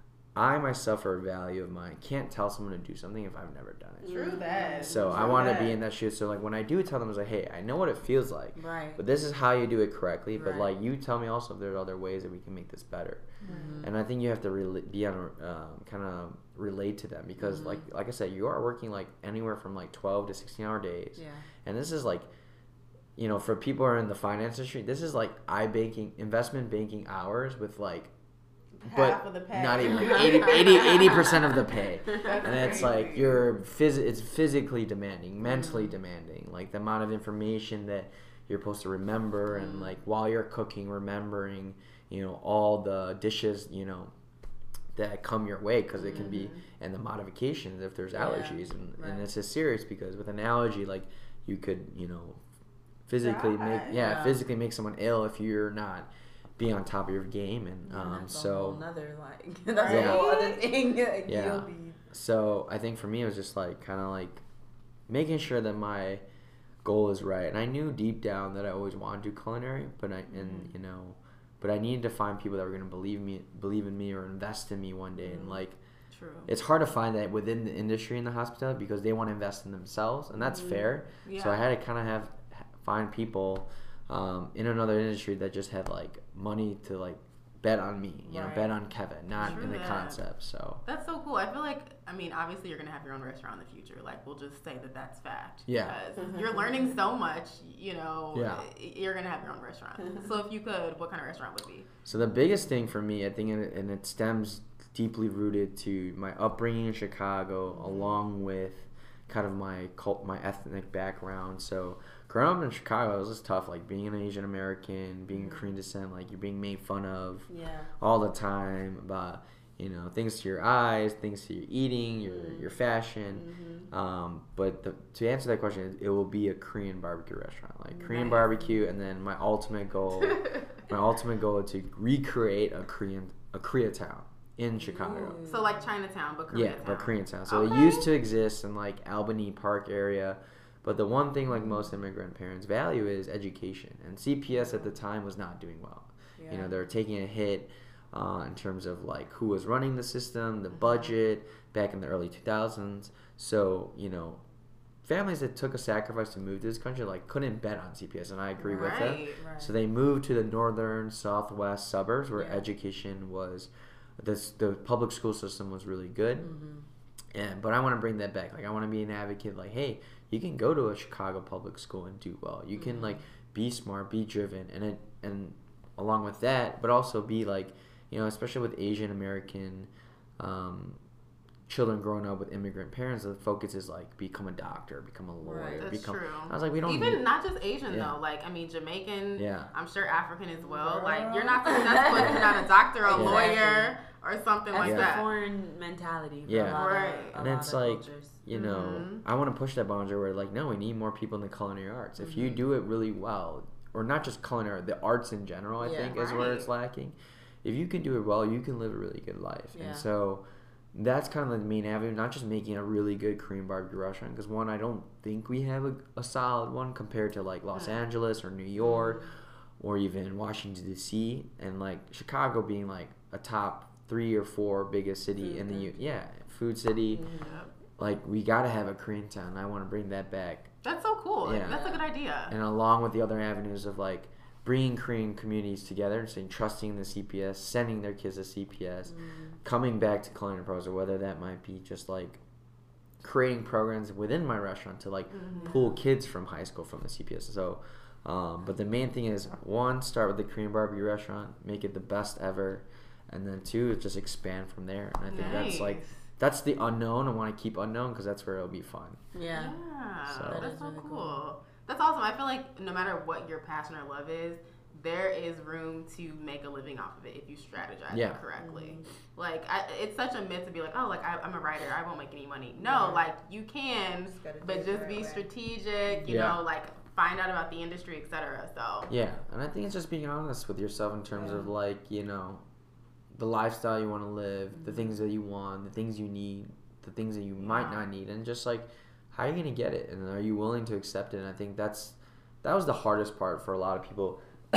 I myself are a value of mine. Can't tell someone to do something if I've never done it. True that. So True I want to that. be in that shoe. So like when I do tell them, I was like, hey, I know what it feels like. Right. But this is how you do it correctly. But Right. like you tell me also if there's other ways that we can make this better. And I think you have to rela- be on um, kind of relate to them because like like I said, you are working like anywhere from like twelve to sixteen hour days. Yeah. And this is like, you know, for people who are in the finance industry, this is like I banking investment banking hours with like. Half But of the pay. not even eighty percent of the pay. That's And it's crazy. like you're phys- it's physically demanding, mentally demanding. Like the amount of information that you're supposed to remember, and like while you're cooking, remembering, you know, all the dishes, you know, that come your way because it can be, and the modifications if there's Yeah, allergies, and, right. and it's just serious because with an allergy, like you could, you know, physically Die. make yeah, Yeah. physically make someone ill if you're not be on top of your game, and um, that's so. a whole nother like that's Yeah. a whole other thing. Like, Yeah. you'll be So I think for me it was just like kind of like making sure that my goal is right, and I knew deep down that I always wanted to do culinary, but I and you know, but I needed to find people that were going to believe me, believe in me, or invest in me one day, and like True. it's hard to find that within the industry in the hospitality because they want to invest in themselves, and that's fair. So I Yeah. had to kind of have find people um, in another industry that just had like money to like bet on me, you right. know, bet on Kevin, not True in the that. concept. So that's so cool. I feel like, I mean, obviously you're gonna have your own restaurant in the future. Like, we'll just say that that's fact. Yeah. Because you're learning so much. You know, Yeah. you're gonna have your own restaurant. So if you could, what kind of restaurant would it be? So the biggest thing for me, I think, and it, and it stems deeply rooted to my upbringing in Chicago, along with kind of my cult, my ethnic background. So growing up in Chicago, it was just tough. Like being an Asian American, being Korean descent, like you're being made fun of Yeah. all the time about, you know, things to your eyes, things to your eating, your Mm-hmm. your fashion. Mm-hmm. Um, but the, to answer that question, it will be a Korean barbecue restaurant, like Korean Nice. barbecue, and then my ultimate goal, my ultimate goal is to recreate a Korean a Koreatown in Chicago. So like Chinatown, but Yeah, Koreatown. but Koreatown. So Okay. it used to exist in like Albany Park area, but the one thing like most immigrant parents value is education, and C P S at the time was not doing well. Yeah. You know, they were taking a hit uh, in terms of like who was running the system, the budget back in the early two thousands. So, you know, families that took a sacrifice to move to this country like couldn't bet on C P S, and I agree with them. Right. Right. So they moved to the northern southwest suburbs where Yeah. education was, this the public school system was really good. Mm-hmm. And but I want to bring that back. Like I want to be an advocate. Like, hey, you can go to a Chicago public school and do well. You can like be smart, be driven, and it and along with that, but also be like, you know, especially with Asian American um, children growing up with immigrant parents, the focus is like become a doctor, become a lawyer, Right. That's become. true. I was like, we don't Even need- not just Asian Yeah. though. Like I mean, Jamaican. Yeah. I'm sure African as well. Girl. Like you're not successful if you're not a doctor, or a Exactly. lawyer, or something That's like the that. foreign mentality. For Yeah. A lot Right. Of, a And lot it's of like, cultures. you know, Mhm. I want to push that boundary where like, no, we need more people in the culinary arts. If you Mhm. do it really well, or not just culinary, the arts in general, I Yeah. think is where Right. it's lacking. If you can do it well, you can live a really good life. Yeah. And so that's kind of the main avenue, not just making a really good Korean barbecue restaurant, because one, I don't think we have a, a solid one compared to like Los Mm. Angeles or New York or even Washington D C, and like Chicago being like a top three or four biggest city Food in the U. country. Yeah, food city. Mhm. Yep. Like we gotta have a Koreatown. I want to bring that back, That's so cool. Like, Yeah. that's a good idea. and along with the other avenues of like bringing Korean communities together and saying trusting the C P S, sending their kids to C P S, Mhm. coming back to culinary pros, or whether that might be just like creating programs within my restaurant to like Mhm. pull kids from high school from the C P S. So, um, but the main thing is one, start with the Korean barbecue restaurant, make it the best ever, and then two, just expand from there. And I think that's like Nice. that's the unknown. I want to keep unknown because that's where it'll be fun. Yeah. Yeah, So- That that's is so really cool. cool. That's awesome. I feel like no matter what your passion or love is, there is room to make a living off of it if you strategize Yeah. it correctly. Mhm. Like, I, it's such a myth to be like, oh, like I, I'm a writer, I won't make any money. No, Yeah. like you can, Just gotta do but it just the be right way. strategic. You Yeah. know, like find out about the industry, et cetera. So Yeah, and I think it's just being honest with yourself in terms Yeah. of like, you know, the lifestyle you want to live, the things that you want, the things you need, the things that you might Yeah. not need, and just like how are you gonna get it, and are you willing to accept it? And I think that's that was the hardest part for a lot of people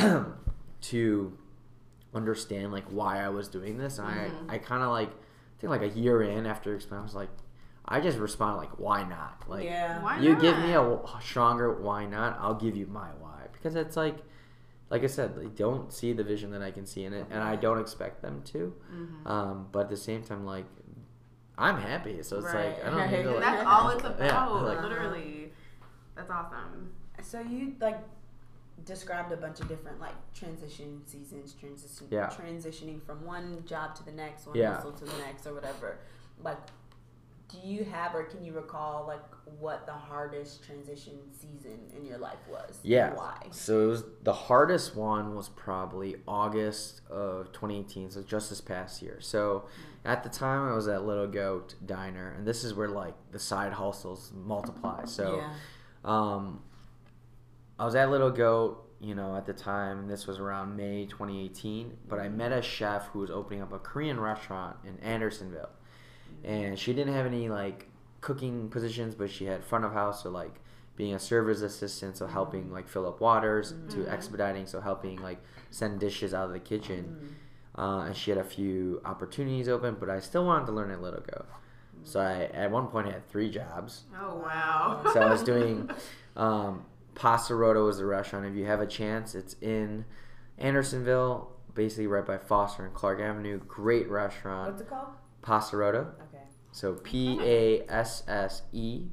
to understand, like why I was doing this. And Mhm. I I kind of like I think like a year in after explaining, I was like, I just responded like, why not? Like Yeah. why you not? give me a w- stronger why not, I'll give you my why, because it's like like I said, they don't see the vision that I can see in it, and I don't expect them to. Mhm. Um, but at the same time, like I'm happy, so it's Right. like I don't need to, Right. like, That's all it's about. Yeah, like- Literally, that's awesome. So you like described a bunch of different like transition seasons, transition, Yeah. transitioning from one job to the next, one Yeah. hustle to the next, or whatever. Like, do you have or can you recall like what the hardest transition season in your life was? and Yeah. Why? So it was the hardest one was probably August of twenty eighteen, so just this past year. So at the time I was at Little Goat Diner, and this is where like the side hustles multiply. So yeah. um, I was at Little Goat, you know, at the time, and this was around May twenty eighteen. But I met a chef who was opening up a Korean restaurant in Andersonville, and she didn't have any like cooking positions, but she had front of house, so like being a server's assistant, so helping like fill up waters, to Mhm. expediting, so helping like send dishes out of the kitchen. Mhm. Uh, and she had a few opportunities open, but I still wanted to learn at Little Goat. So I at one point I had three jobs. Oh wow. So I was doing um, Pasta Rota was the restaurant. If you have a chance, it's in Andersonville, basically right by Foster and Clark Avenue. Great restaurant. What's it called? Pasta Rota. Okay. So P A S S E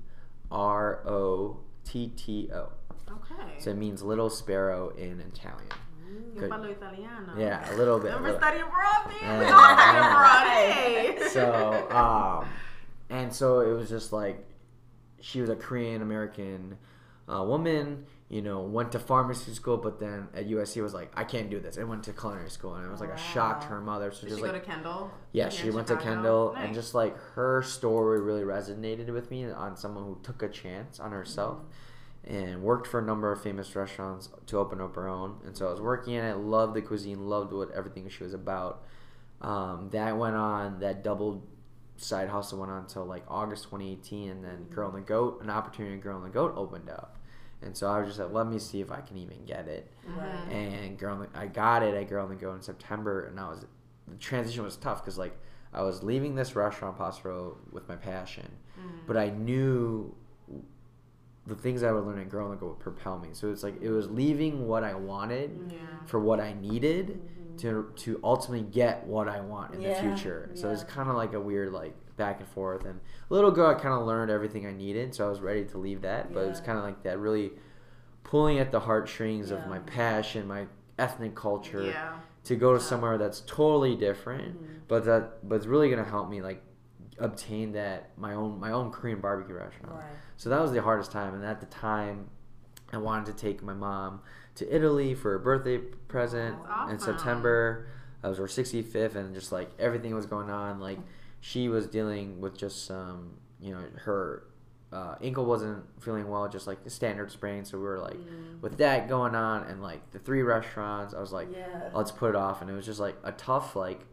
R O T T O. Okay. So it means little sparrow in Italian. Io parlo italiano. Yeah, a little bit. Never little. study abroad, man. Yeah. We all study abroad. Hey. So, um, and so it was just like, she was a Korean American uh, woman, you know, went to pharmacy school, but then at U S C was like, I can't do this. And went to culinary school, and it was like Wow. a shock to her mother. So Did just she like, go to Kendall? yeah, Here she in went Chicago? to Kendall, Nice. and just like her story really resonated with me on someone who took a chance on herself. Mm-hmm. And worked for a number of famous restaurants to open up her own. And so I was working in it, loved the cuisine, loved what everything she was about. Um, that went on, that double side hustle went on until like August twenty eighteen, and then Girl and the Goat, an opportunity Girl and the Goat opened up. And so I was just like, let me see if I can even get it. Right. And Girl and the, I got it at Girl and the Goat in September, and I was, the transition was tough because like I was leaving this restaurant, Pasta Row, with my passion, Mm-hmm. but I knew the things I would learn at Girl and the Goat would propel me. So it's like it was leaving what I wanted Yeah. for what I needed Mm-hmm. to to ultimately get what I want in Yeah, the future. So yeah. it's kind of like a weird like back and forth. And a little ago, I kind of learned everything I needed, so I was ready to leave that. But it was Yeah. kind of like that really pulling at the heartstrings Yeah. of my passion, my ethnic culture, Yeah. to go to somewhere that's totally different, Mhm. but that but it's really gonna help me like obtain that my own my own Korean barbecue restaurant. Right. So that was the hardest time, and at the time, I wanted to take my mom to Italy for a birthday present That's in awesome. September. It was her sixty-fifth, and just like everything was going on. Like she was dealing with just some, you know, her uh, ankle wasn't feeling well, just like the standard sprain. So we were like, Mm. with that going on, and like the three restaurants, I was like, Yeah. let's put it off. And it was just like a tough like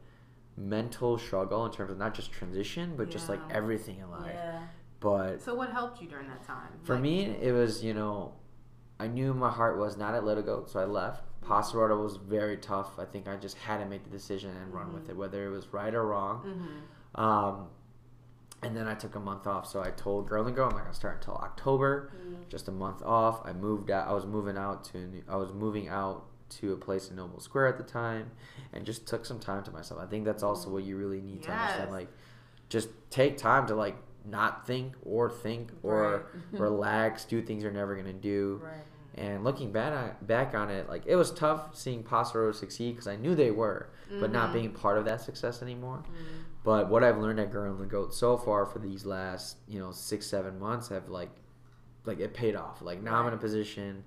mental struggle in terms of not just transition, but just like Yeah. everything in life. Yeah. But So what helped you during that time? for Like, me, it was, you know, I knew my heart was not at Little Goat, so I left. Pasta Rota was very tough. I think I just had to make the decision and run with it, whether it was right or wrong. Mhm. Um, and then I took a month off, so I told Girl and Go I'm not gonna start until October. Mm. Just a month off. I moved out. I was moving out to. New- I was moving out to a place in Noble Square at the time, and just took some time to myself. I think that's also what you really need to understand. Yes. Like, just take time to like not think or think or relax, do things you're never gonna do. Right. And looking back on, back on it, like it was tough seeing Pasta Rota succeed because I knew they were, but not Mhm. being part of that success anymore. Mm. But what I've learned at Girl and the Goat so far for these last, you know, six, seven months have like, like it paid off. Like now I'm in a position,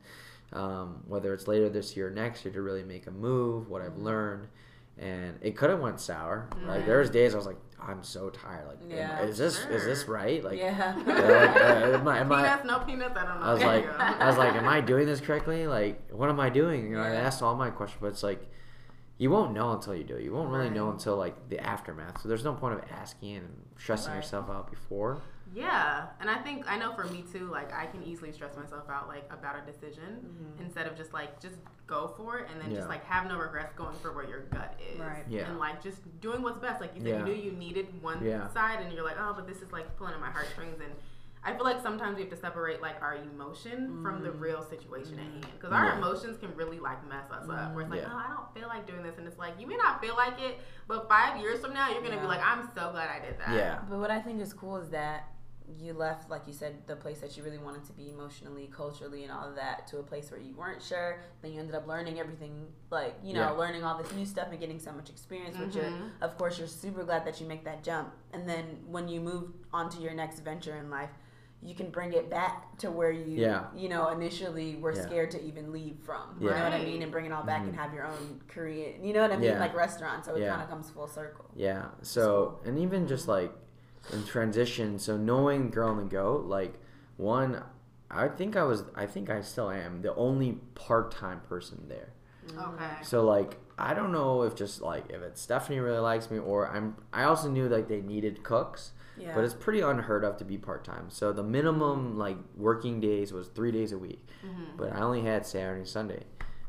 um, whether it's later this year or next year, to really make a move. What I've learned, and it could have went sour. Like Right. there was days I was like, I'm so tired. Like, am- Yeah, is this is this sure. right? Like, Yeah. yeah, like, uh, am I, am I, Peanuts, no peanuts. I don't know. I was There like, you go. I was like, am I doing this correctly? Like, what am I doing? You know, I Yeah. asked all my questions, but it's like, you won't know until you do. You won't really know Right. until like the aftermath. So there's no point of asking and stressing Right. yourself out before. Yeah, and I think I know for me too. Like I can easily stress myself out like about a decision Mhm. instead of just like just go for it and then Yeah. just like have no regrets going for where your gut is. Right. Yeah. And like just doing what's best. Like you said, Yeah. you knew you needed one Yeah. side, and you're like, oh, but this is like pulling at my heartstrings. And I feel like sometimes we have to separate like our emotion from the real situation at hand, because our Yeah. emotions can really like mess us up. Where it's like, Yeah. oh, I don't feel like doing this, and it's like you may not feel like it, but five years from now, you're gonna Yeah. be like, I'm so glad I did that. Yeah. But what I think is cool is that you left, like you said, the place that you really wanted to be emotionally, culturally, and all of that, to a place where you weren't sure. Then you ended up learning everything, like, you know, Yeah. learning all this new stuff and getting so much experience, which you're, Mhm. of course, you're super glad that you make that jump. And then when you move on to your next venture in life, you can bring it back to where you, Yeah. you know, initially were Yeah. scared to even leave from. You Yeah. know what I Right. mean? And bring it all back Mhm. and have your own Korean, you know what I mean? Yeah. Like restaurant. So it Yeah. kind of comes full circle. Yeah. So, and even just like in transition, so knowing Girl and the Goat, like one, I think I was, I think I still am the only part-time person there. Okay. So like, I don't know if just like, if it's Stephanie really likes me, or I'm, I also knew like they needed cooks. Yeah. But it's pretty unheard of to be part-time. So the minimum like working days was three days a week. Mhm. But I only had Saturday and Sunday.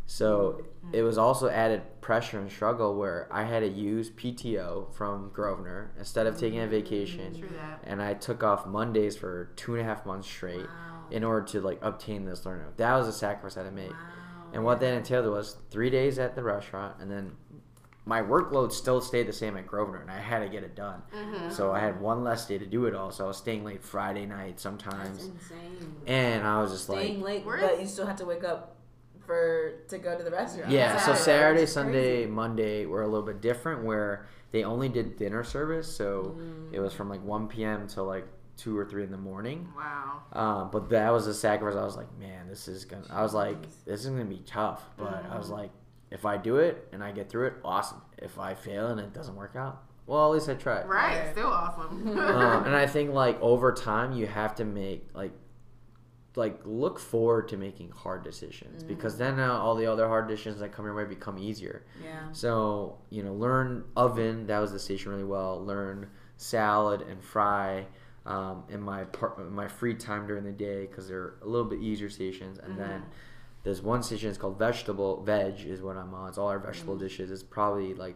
So it was also added pressure and struggle where I had to use P T O from Grosvenor instead of taking a vacation. True that. And I took off Mondays for two and a half months straight. Wow. in order to like obtain this learning. That was a sacrifice I had to make. Wow. And what that entailed was three days at the restaurant, and then my workload still stayed the same at Grosvenor, and I had to get it done. Mm-hmm. So I had one less day to do it all. So I was staying late Friday night sometimes. That's insane. And I was just staying like, late, but you still have to wake up for to go to the restaurant. Yeah. Saturday. So Saturday, Sunday, crazy. Monday were a little bit different, where they only did dinner service. So mm. it was from like one p.m. till like two or three in the morning. Wow. Um, but that was a sacrifice. I was like, man, this is gonna. I was like, this is gonna be tough. But mm. I was like, if I do it and I get through it, awesome. If I fail and it doesn't work out, well, at least I tried. Right. Still awesome. um, and I think like over time, you have to make like, like look forward to making hard decisions, mm. because then uh, all the other hard decisions that come your way become easier. Yeah. So you know, learn oven. That was the station really well. Learn salad and fry. Um, in my part, in my free time during the day, because they're a little bit easier stations, and mm-hmm. then there's one station. It's called vegetable veg is what I'm on. It's all our vegetable mm-hmm. dishes. It's probably like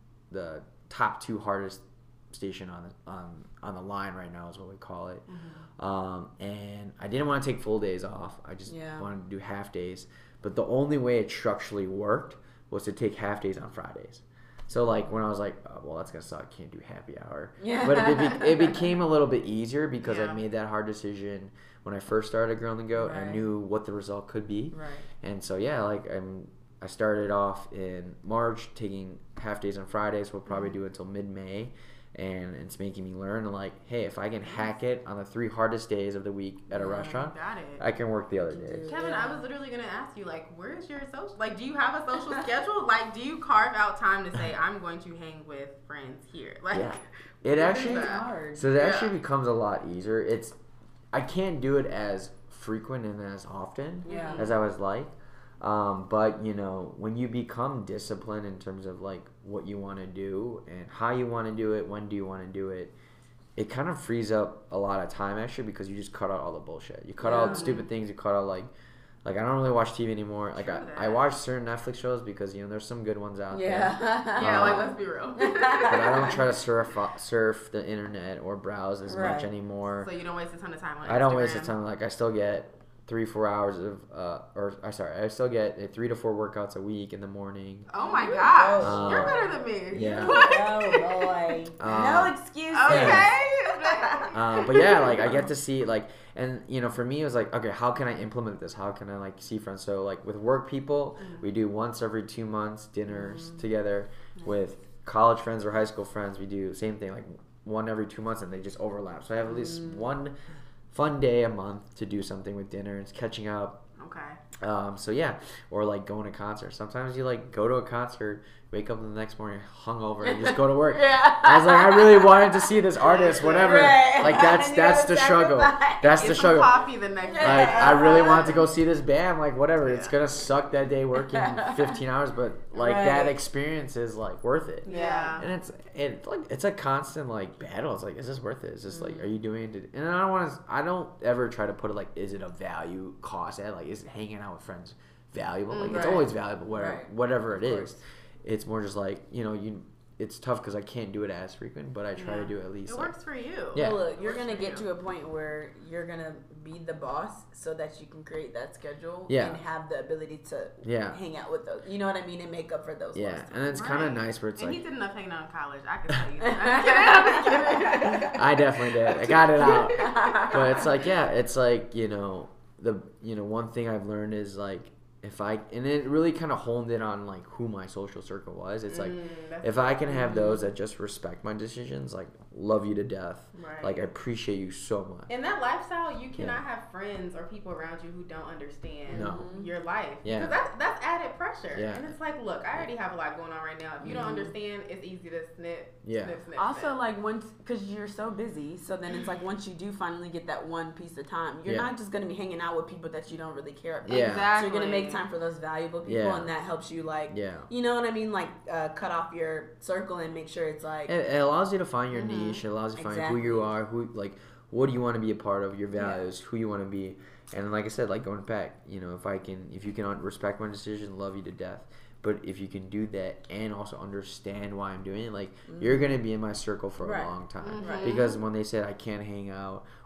the top two hardest station on the on on the line right now is what we call it. Mm-hmm. Um, and I didn't want to take full days off. I just yeah. wanted to do half days. But the only way it structurally worked was to take half days on Fridays. So, like, when I was like, oh, well, that's going to suck. I can't do happy hour. Yeah. But it, be- it became a little bit easier because yeah. I made that hard decision when I first started Grill and Goat. Right. I knew what the result could be. Right. And so, yeah, like, I'm, I started off in March taking half days on Fridays. We'll probably do it until mid-May. And it's making me learn, like, hey, if I can hack it on the three hardest days of the week at a yeah, restaurant, got it. I can work the other days. Kevin, I was literally going to ask you, like, where's your social? Like, do you have a social schedule? Like, do you carve out time to say, I'm going to hang with friends here? Like, yeah. It actually, hard. So it yeah. actually becomes a lot easier. It's, I can't do it as frequent and as often yeah. as I was like. Um, but, you know, when you become disciplined in terms of, like, what you want to do and how you want to do it, when do you want to do it, it kind of frees up a lot of time, actually, because you just cut out all the bullshit. You cut yeah. out stupid things. You cut out, like, like I don't really watch T V anymore. Like, I, I watch certain Netflix shows because, you know, there's some good ones out yeah. there. yeah, um, like, let's be real. But I don't try to surf surf the internet or browse as right. much anymore. So you don't waste a ton of time on Instagram. I don't waste a ton. Like, I still get three, four hours of, uh, or I'm sorry, I still get uh, three to four workouts a week in the morning. Oh my gosh, um, you're better than me. Yeah. Oh boy, um, no excuses. Okay. uh, but yeah, like I get to see like, and you know, for me it was like, okay, how can I implement this? How can I like see friends? So like with work people, mm-hmm. we do once every two months dinners mm-hmm. together. Mm-hmm. With college friends or high school friends, we do same thing, like one every two months, and they just overlap. So I have at least mm-hmm. one fun day a month to do something with dinner and catching up. Okay. Um, so yeah, or like going to concerts. Sometimes you like go to a concert, wake up the next morning hungover, and just go to work. yeah. I was like, I really wanted to see this artist, whatever. Right. Like that's that's the struggle. That's Get the some struggle. Coffee the next day. Like I really wanted to go see this band. Like whatever, Yeah. it's gonna suck that day working fifteen hours, but like Right. that experience is like worth it. Yeah. And it's it like it's a constant like battle. It's like, is this worth it? Is this like, are you doing it? And I don't want to. I don't ever try to put it like, is it a value cost at? Like, is it hanging out with friends valuable? Like, Right. it's always valuable, whatever, Right. whatever it Of is. course. It's more just like, you know, you. It's tough because I can't do it as frequent, but I try Yeah. to do it at least. It like, works for you. Yeah. Well, look, you're Works gonna for get you. to a point where you're gonna be the boss, so that you can create that schedule Yeah. and have the ability to Yeah. hang out with those. You know what I mean, and make up for those. Yeah, lost and it's times. kind of Right. nice where it's And like. he did enough hanging out in college. I can tell you that. I'm kidding. I'm just kidding. I definitely did. I got it out. But it's like, yeah, it's like, you know, the you know, one thing I've learned is like, if I and it really kind of honed in on like who my social circle was. It's like, Mm, that's if I can have those that just respect my decisions, like love you to death, Right. like I appreciate you so much. In that lifestyle, you cannot Yeah. have friends or people around you who don't understand No. your life. Yeah. Because that's, that's added pressure. Yeah. And it's like, look, I already have a lot going on right now. If you don't Mhm. understand, it's easy to snip, Yeah. snip, snip, Also, snip. like once, because you're so busy, so then it's like once you do finally get that one piece of time, you're Yeah. not just gonna be hanging out with people that you don't really care about. Yeah. Exactly. So you're gonna make time for those valuable people, Yeah. and that helps you like, Yeah. you know what I mean, like uh, cut off your circle and make sure it's like, It, it allows you to find your Mhm. niche. It allows you to find Exactly. who you are, who like what do you want to be a part of, your Yeah. values, who you want to be. And like I said, like going back, you know, if I can, if you can respect my decision, love you to death. But if you can do that and also understand why I'm doing it, like Mhm. you're gonna be in my circle for Right. a long time. Mhm. Right. Because when they said I can't hang out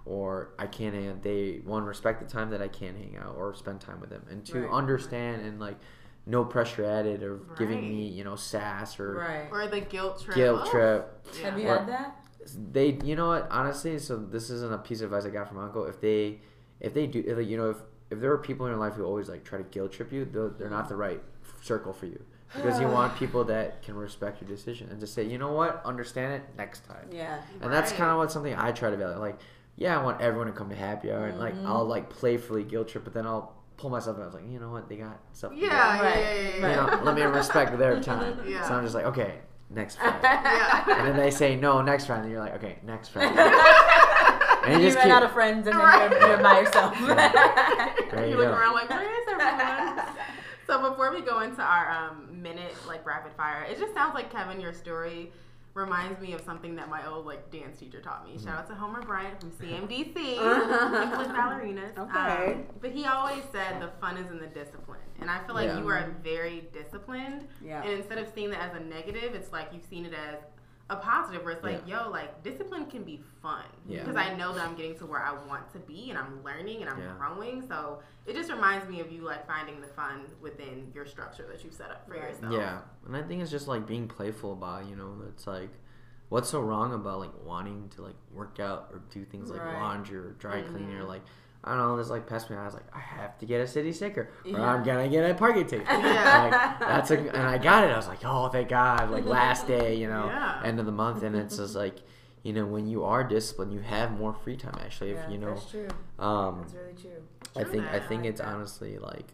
or I can't hang out. They, one, respect the time that I can't hang out or spend time with them. And two, Right. understand and, like, no pressure added or Right. giving me, you know, sass or Right. Or the guilt trip. guilt Oh. trip. Yeah. Have you Or- had that? They, you know what, honestly, so this isn't a piece of advice I got from my uncle. If they, if they do, if, you know, if, if there are people in your life who always, like, try to guilt trip you, they're, they're not the right circle for you. Because you want people that can respect your decision and just say, you know what, understand it next time. Yeah. And that's Right. kind of what something I try to value. Like, yeah, I want everyone to come to happy hour, and like Mhm. I'll like playfully guilt trip, but then I'll pull myself out. I was like, you know what, they got stuff. to do. Yeah, yeah, Right. yeah, yeah, You yeah. know, let me respect their time. Yeah. So I'm just like, okay, next Friday. Yeah. And then they say no next Friday, and you're like, okay, next Friday. And And you you just ran keep. out of friends and then Right. you're, you're by yourself. There You you look go. around like, where is everyone? So before we go into our um, minute like rapid fire, it just sounds like, Kevin, your story reminds me of something that my old like dance teacher taught me. Shout out to Homer Bryant from C M D C, English Ballerinas. Okay. Um, but he always said the fun is in the discipline, and I feel like Yeah. you are very disciplined. Yeah. And instead of seeing that as a negative, it's like you've seen it as a positive, where it's like, yo, like discipline can be fun Yeah. because I know that I'm getting to where I want to be, and I'm learning and I'm Yeah. growing. So it just reminds me of you like finding the fun within your structure that you've set up for Right. yourself. Yeah, and I think it's just like being playful about it, you know. It's like, what's so wrong about like wanting to like work out or do things like Right. laundry or dry cleaning or Mhm. like, I don't know, this like past me. I was like, I have to get a city sticker or Yeah. I'm gonna get a parking ticket. Yeah. Like, that's a, and I got it. I was like, oh, thank God! Like last day, you know, Yeah. end of the month, and it's just like, you know, when you are disciplined, you have more free time. Actually, if Yeah, you know, that's true. um, That's really true. I True think I that. think I like it's that. honestly like,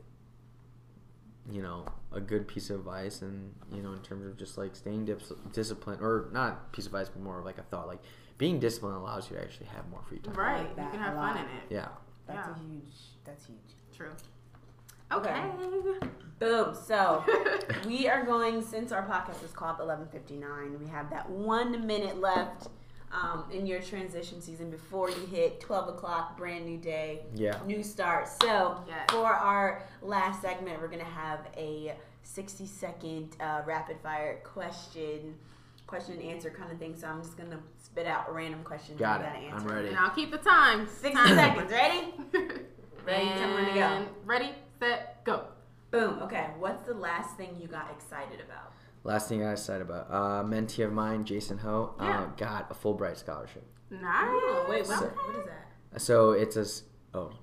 you know, a good piece of advice, and you know, in terms of just like staying dis- disciplined, or not piece of advice, but more of like a thought. Like being disciplined allows you to actually have more free time. Right. like You that can a have fun lot. in it. Yeah. That's Yeah. a huge. That's huge. True. Okay. Okay. Boom. So we are going, since our podcast is called eleven fifty-nine, we have that one minute left um, in your transition season before you hit twelve o'clock, brand new day, Yeah. new start. So Yes. for our last segment, we're going to have a sixty second uh, rapid fire question, question and answer kind of thing. So I'm just going to spit out random questions. Got and it. you gotta I'm answer. ready. And I'll keep the time. sixty Time. seconds. Ready? Ready, tell me when to go. And Ready, set, go. Boom. Okay. What's the last thing you got excited about? Last thing I said about uh, mentee of mine, Jason Ho, uh, Yeah. got a Fulbright scholarship. Nice. Oh, wait, what, So- what is that? So it's a s- oh.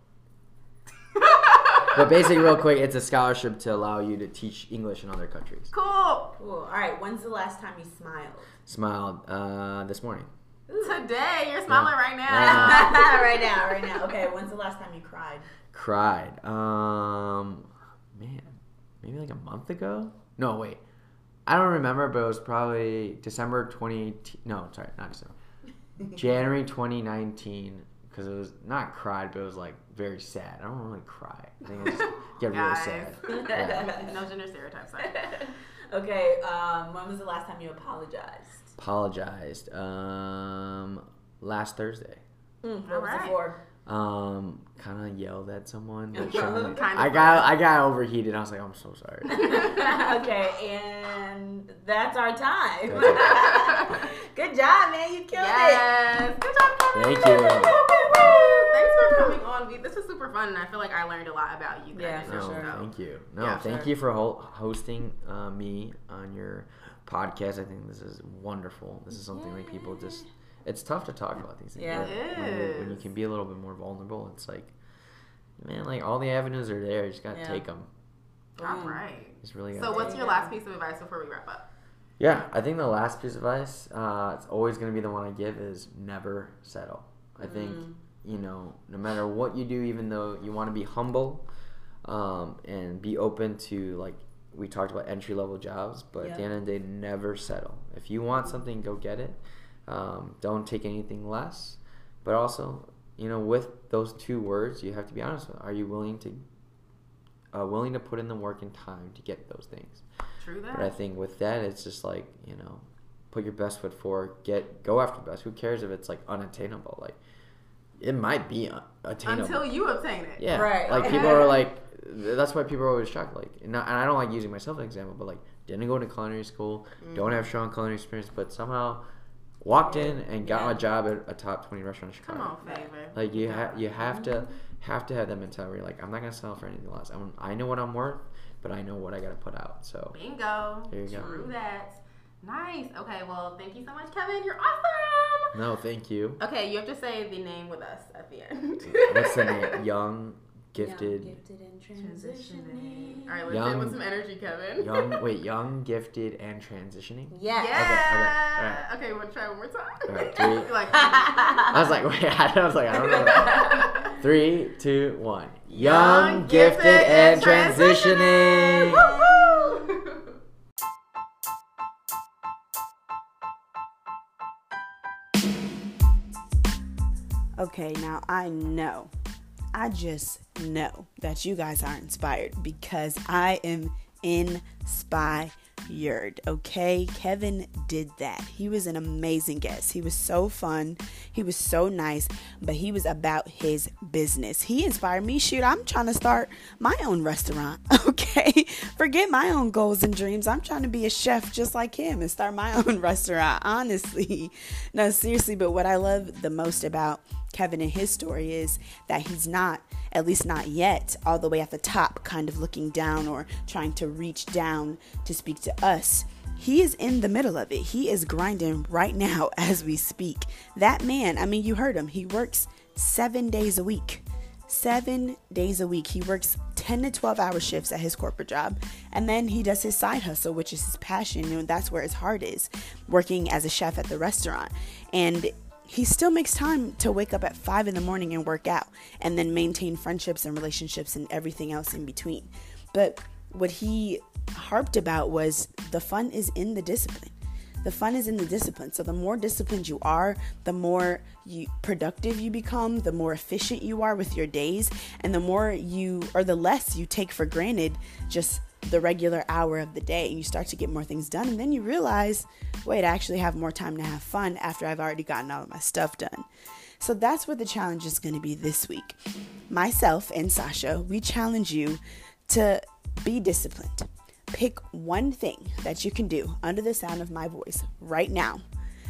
But basically, real quick, it's a scholarship to allow you to teach English in other countries. Cool. Cool. All right. When's the last time you smiled? Smiled uh, this morning. Today, you're smiling right now. Right right now, right now. Okay. When's the last time you cried? Cried. Um, man, maybe like a month ago. No, wait. I don't remember, but it was probably December twenty eighteen. No, sorry, not December. January twenty nineteen. Because it was not cried, but it was like very sad. I don't really cry. I think I just get really Guys. sad. Yeah. No gender stereotypes. Sorry. Okay. Um, when was the last time you apologized? Apologized. Um, last Thursday. Mm, what All was right. it for? Um, kind of yelled at someone. But Kind trying of to, I got I got overheated. I was like, I'm so sorry. Okay, and that's our time. That's Good job, man. You killed Yes. Good job, Kevin. Thank you. Thanks for coming on. We- This was super fun, and I feel like I learned a lot about you. Yeah, Kevin. for No, sure. thank you. No, Yeah, thank sure. you for ho- hosting uh, me on your podcast. I think this is wonderful. This is something like people just. It's tough to talk about these things. Yeah. right? It When, you, when you is. can be a little bit more vulnerable, it's like, man, like all the avenues are there. You just gotta Yeah. take them. All Boom. right. Just really. So, gotta what's take your 'em. last piece of advice before we wrap up? Yeah, I think the last piece of advice, uh, it's always gonna be the one I give, is never settle. I think Mm. you know, no matter what you do, even though you want to be humble, um, and be open to, like we talked about, entry level jobs, but Yeah. at the end of the day, never settle. If you want something, go get it. Um, don't take anything less. But also, you know, with those two words, you have to be honest with. Are you willing to uh, willing to put in the work and time to get those things? True that. But I think with that, it's just like, you know, put your best foot forward. Get go after the best. Who cares if it's like unattainable? Like, it might be un- attainable. Until you obtain it. Yeah, Right. like Okay. people are like, that's why people are always shocked. Like, and I and I don't like using myself as an example, but like, didn't go to culinary school, don't have strong culinary experience, but somehow walked in and got yeah. a job at a top twenty restaurant in Chicago. Come on, favor. Like you have you have to have to have that mentality where you're like, I'm not gonna sell for anything less. I'm, I know what I'm worth, but I know what I gotta put out. So bingo. There you go. True that. Nice. Okay, well, thank you so much, Kevin. You're awesome. No, thank you. Okay, you have to say the name with us at the end. What's the name? Young, gifted. Young, gifted, and transitioning. All right, let's young, say it with some energy, Kevin. Young, wait, young, gifted, and transitioning? Yeah. Yeah. Okay, okay, all right. Okay, we'll try one more time. All right, three. like, I was like, wait, I was like, I don't know. Three, two, one. Young, young gifted, gifted, and transitioning. transitioning. Okay, now I know, I just know that you guys are inspired because I am inspired. Okay, Kevin did that. He was an amazing guest. He was so fun. He was so nice, but he was about his business. He inspired me. Shoot, I'm trying to start my own restaurant. Okay, forget my own goals and dreams. I'm trying to be a chef just like him and start my own restaurant. Honestly, no, seriously. But what I love the most about Kevin and his story is that he's not, at least not yet, all the way at the top, kind of looking down or trying to reach down to speak to us. He is in the middle of it. He is grinding right now as we speak. That man, I mean, you heard him. He works seven days a week. Seven days a week. He works ten to twelve hour shifts at his corporate job. And then he does his side hustle, which is his passion. And that's where his heart is, working as a chef at the restaurant. And he still makes time to wake up at five in the morning and work out and then maintain friendships and relationships and everything else in between. But what he harped about was the fun is in the discipline. The fun is in the discipline. So the more disciplined you are, the more you productive you become, the more efficient you are with your days, and the more you, or the less you take for granted just the regular hour of the day, and you start to get more things done. And then you realize, wait, I actually have more time to have fun after I've already gotten all of my stuff done. So that's what the challenge is going to be this week. Myself and Sasha, we challenge you to be disciplined. Pick one thing that you can do under the sound of my voice right now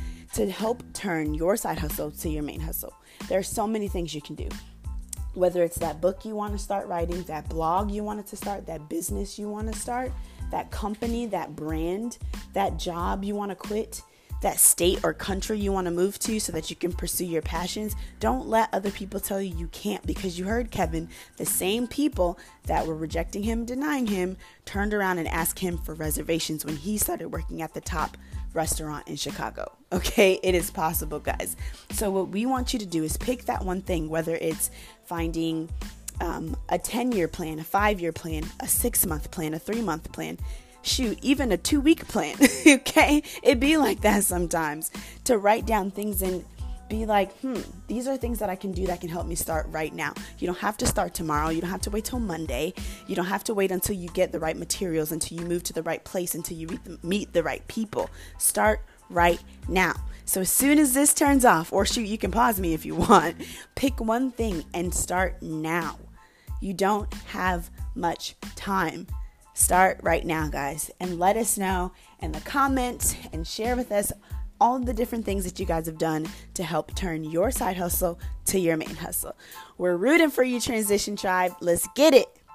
to help turn your side hustle to your main hustle. There are so many things you can do. Whether it's that book you want to start writing, that blog you wanted to start, that business you want to start, that company, that brand, that job you want to quit, that state or country you want to move to so that you can pursue your passions. Don't let other people tell you you can't, because you heard Kevin, the same people that were rejecting him, denying him, turned around and asked him for reservations when he started working at the top restaurant in Chicago. Okay, it is possible, guys. So what we want you to do is pick that one thing, whether it's finding um, a ten-year plan, a five-year plan, a six-month plan, a three-month plan, shoot, even a two-week plan. Okay, it be like that sometimes, to write down things and be like, hmm, these are things that I can do that can help me start right now. You don't have to start tomorrow. You don't have to wait till Monday. You don't have to wait until you get the right materials, until you move to the right place, until you meet the, meet the right people. Start right now. So as soon as this turns off, or shoot, you can pause me if you want, pick one thing and start now. You don't have much time. Start right now, guys, and let us know in the comments and share with us all the different things that you guys have done to help turn your side hustle to your main hustle. We're rooting for you, Transition Tribe. Let's get it.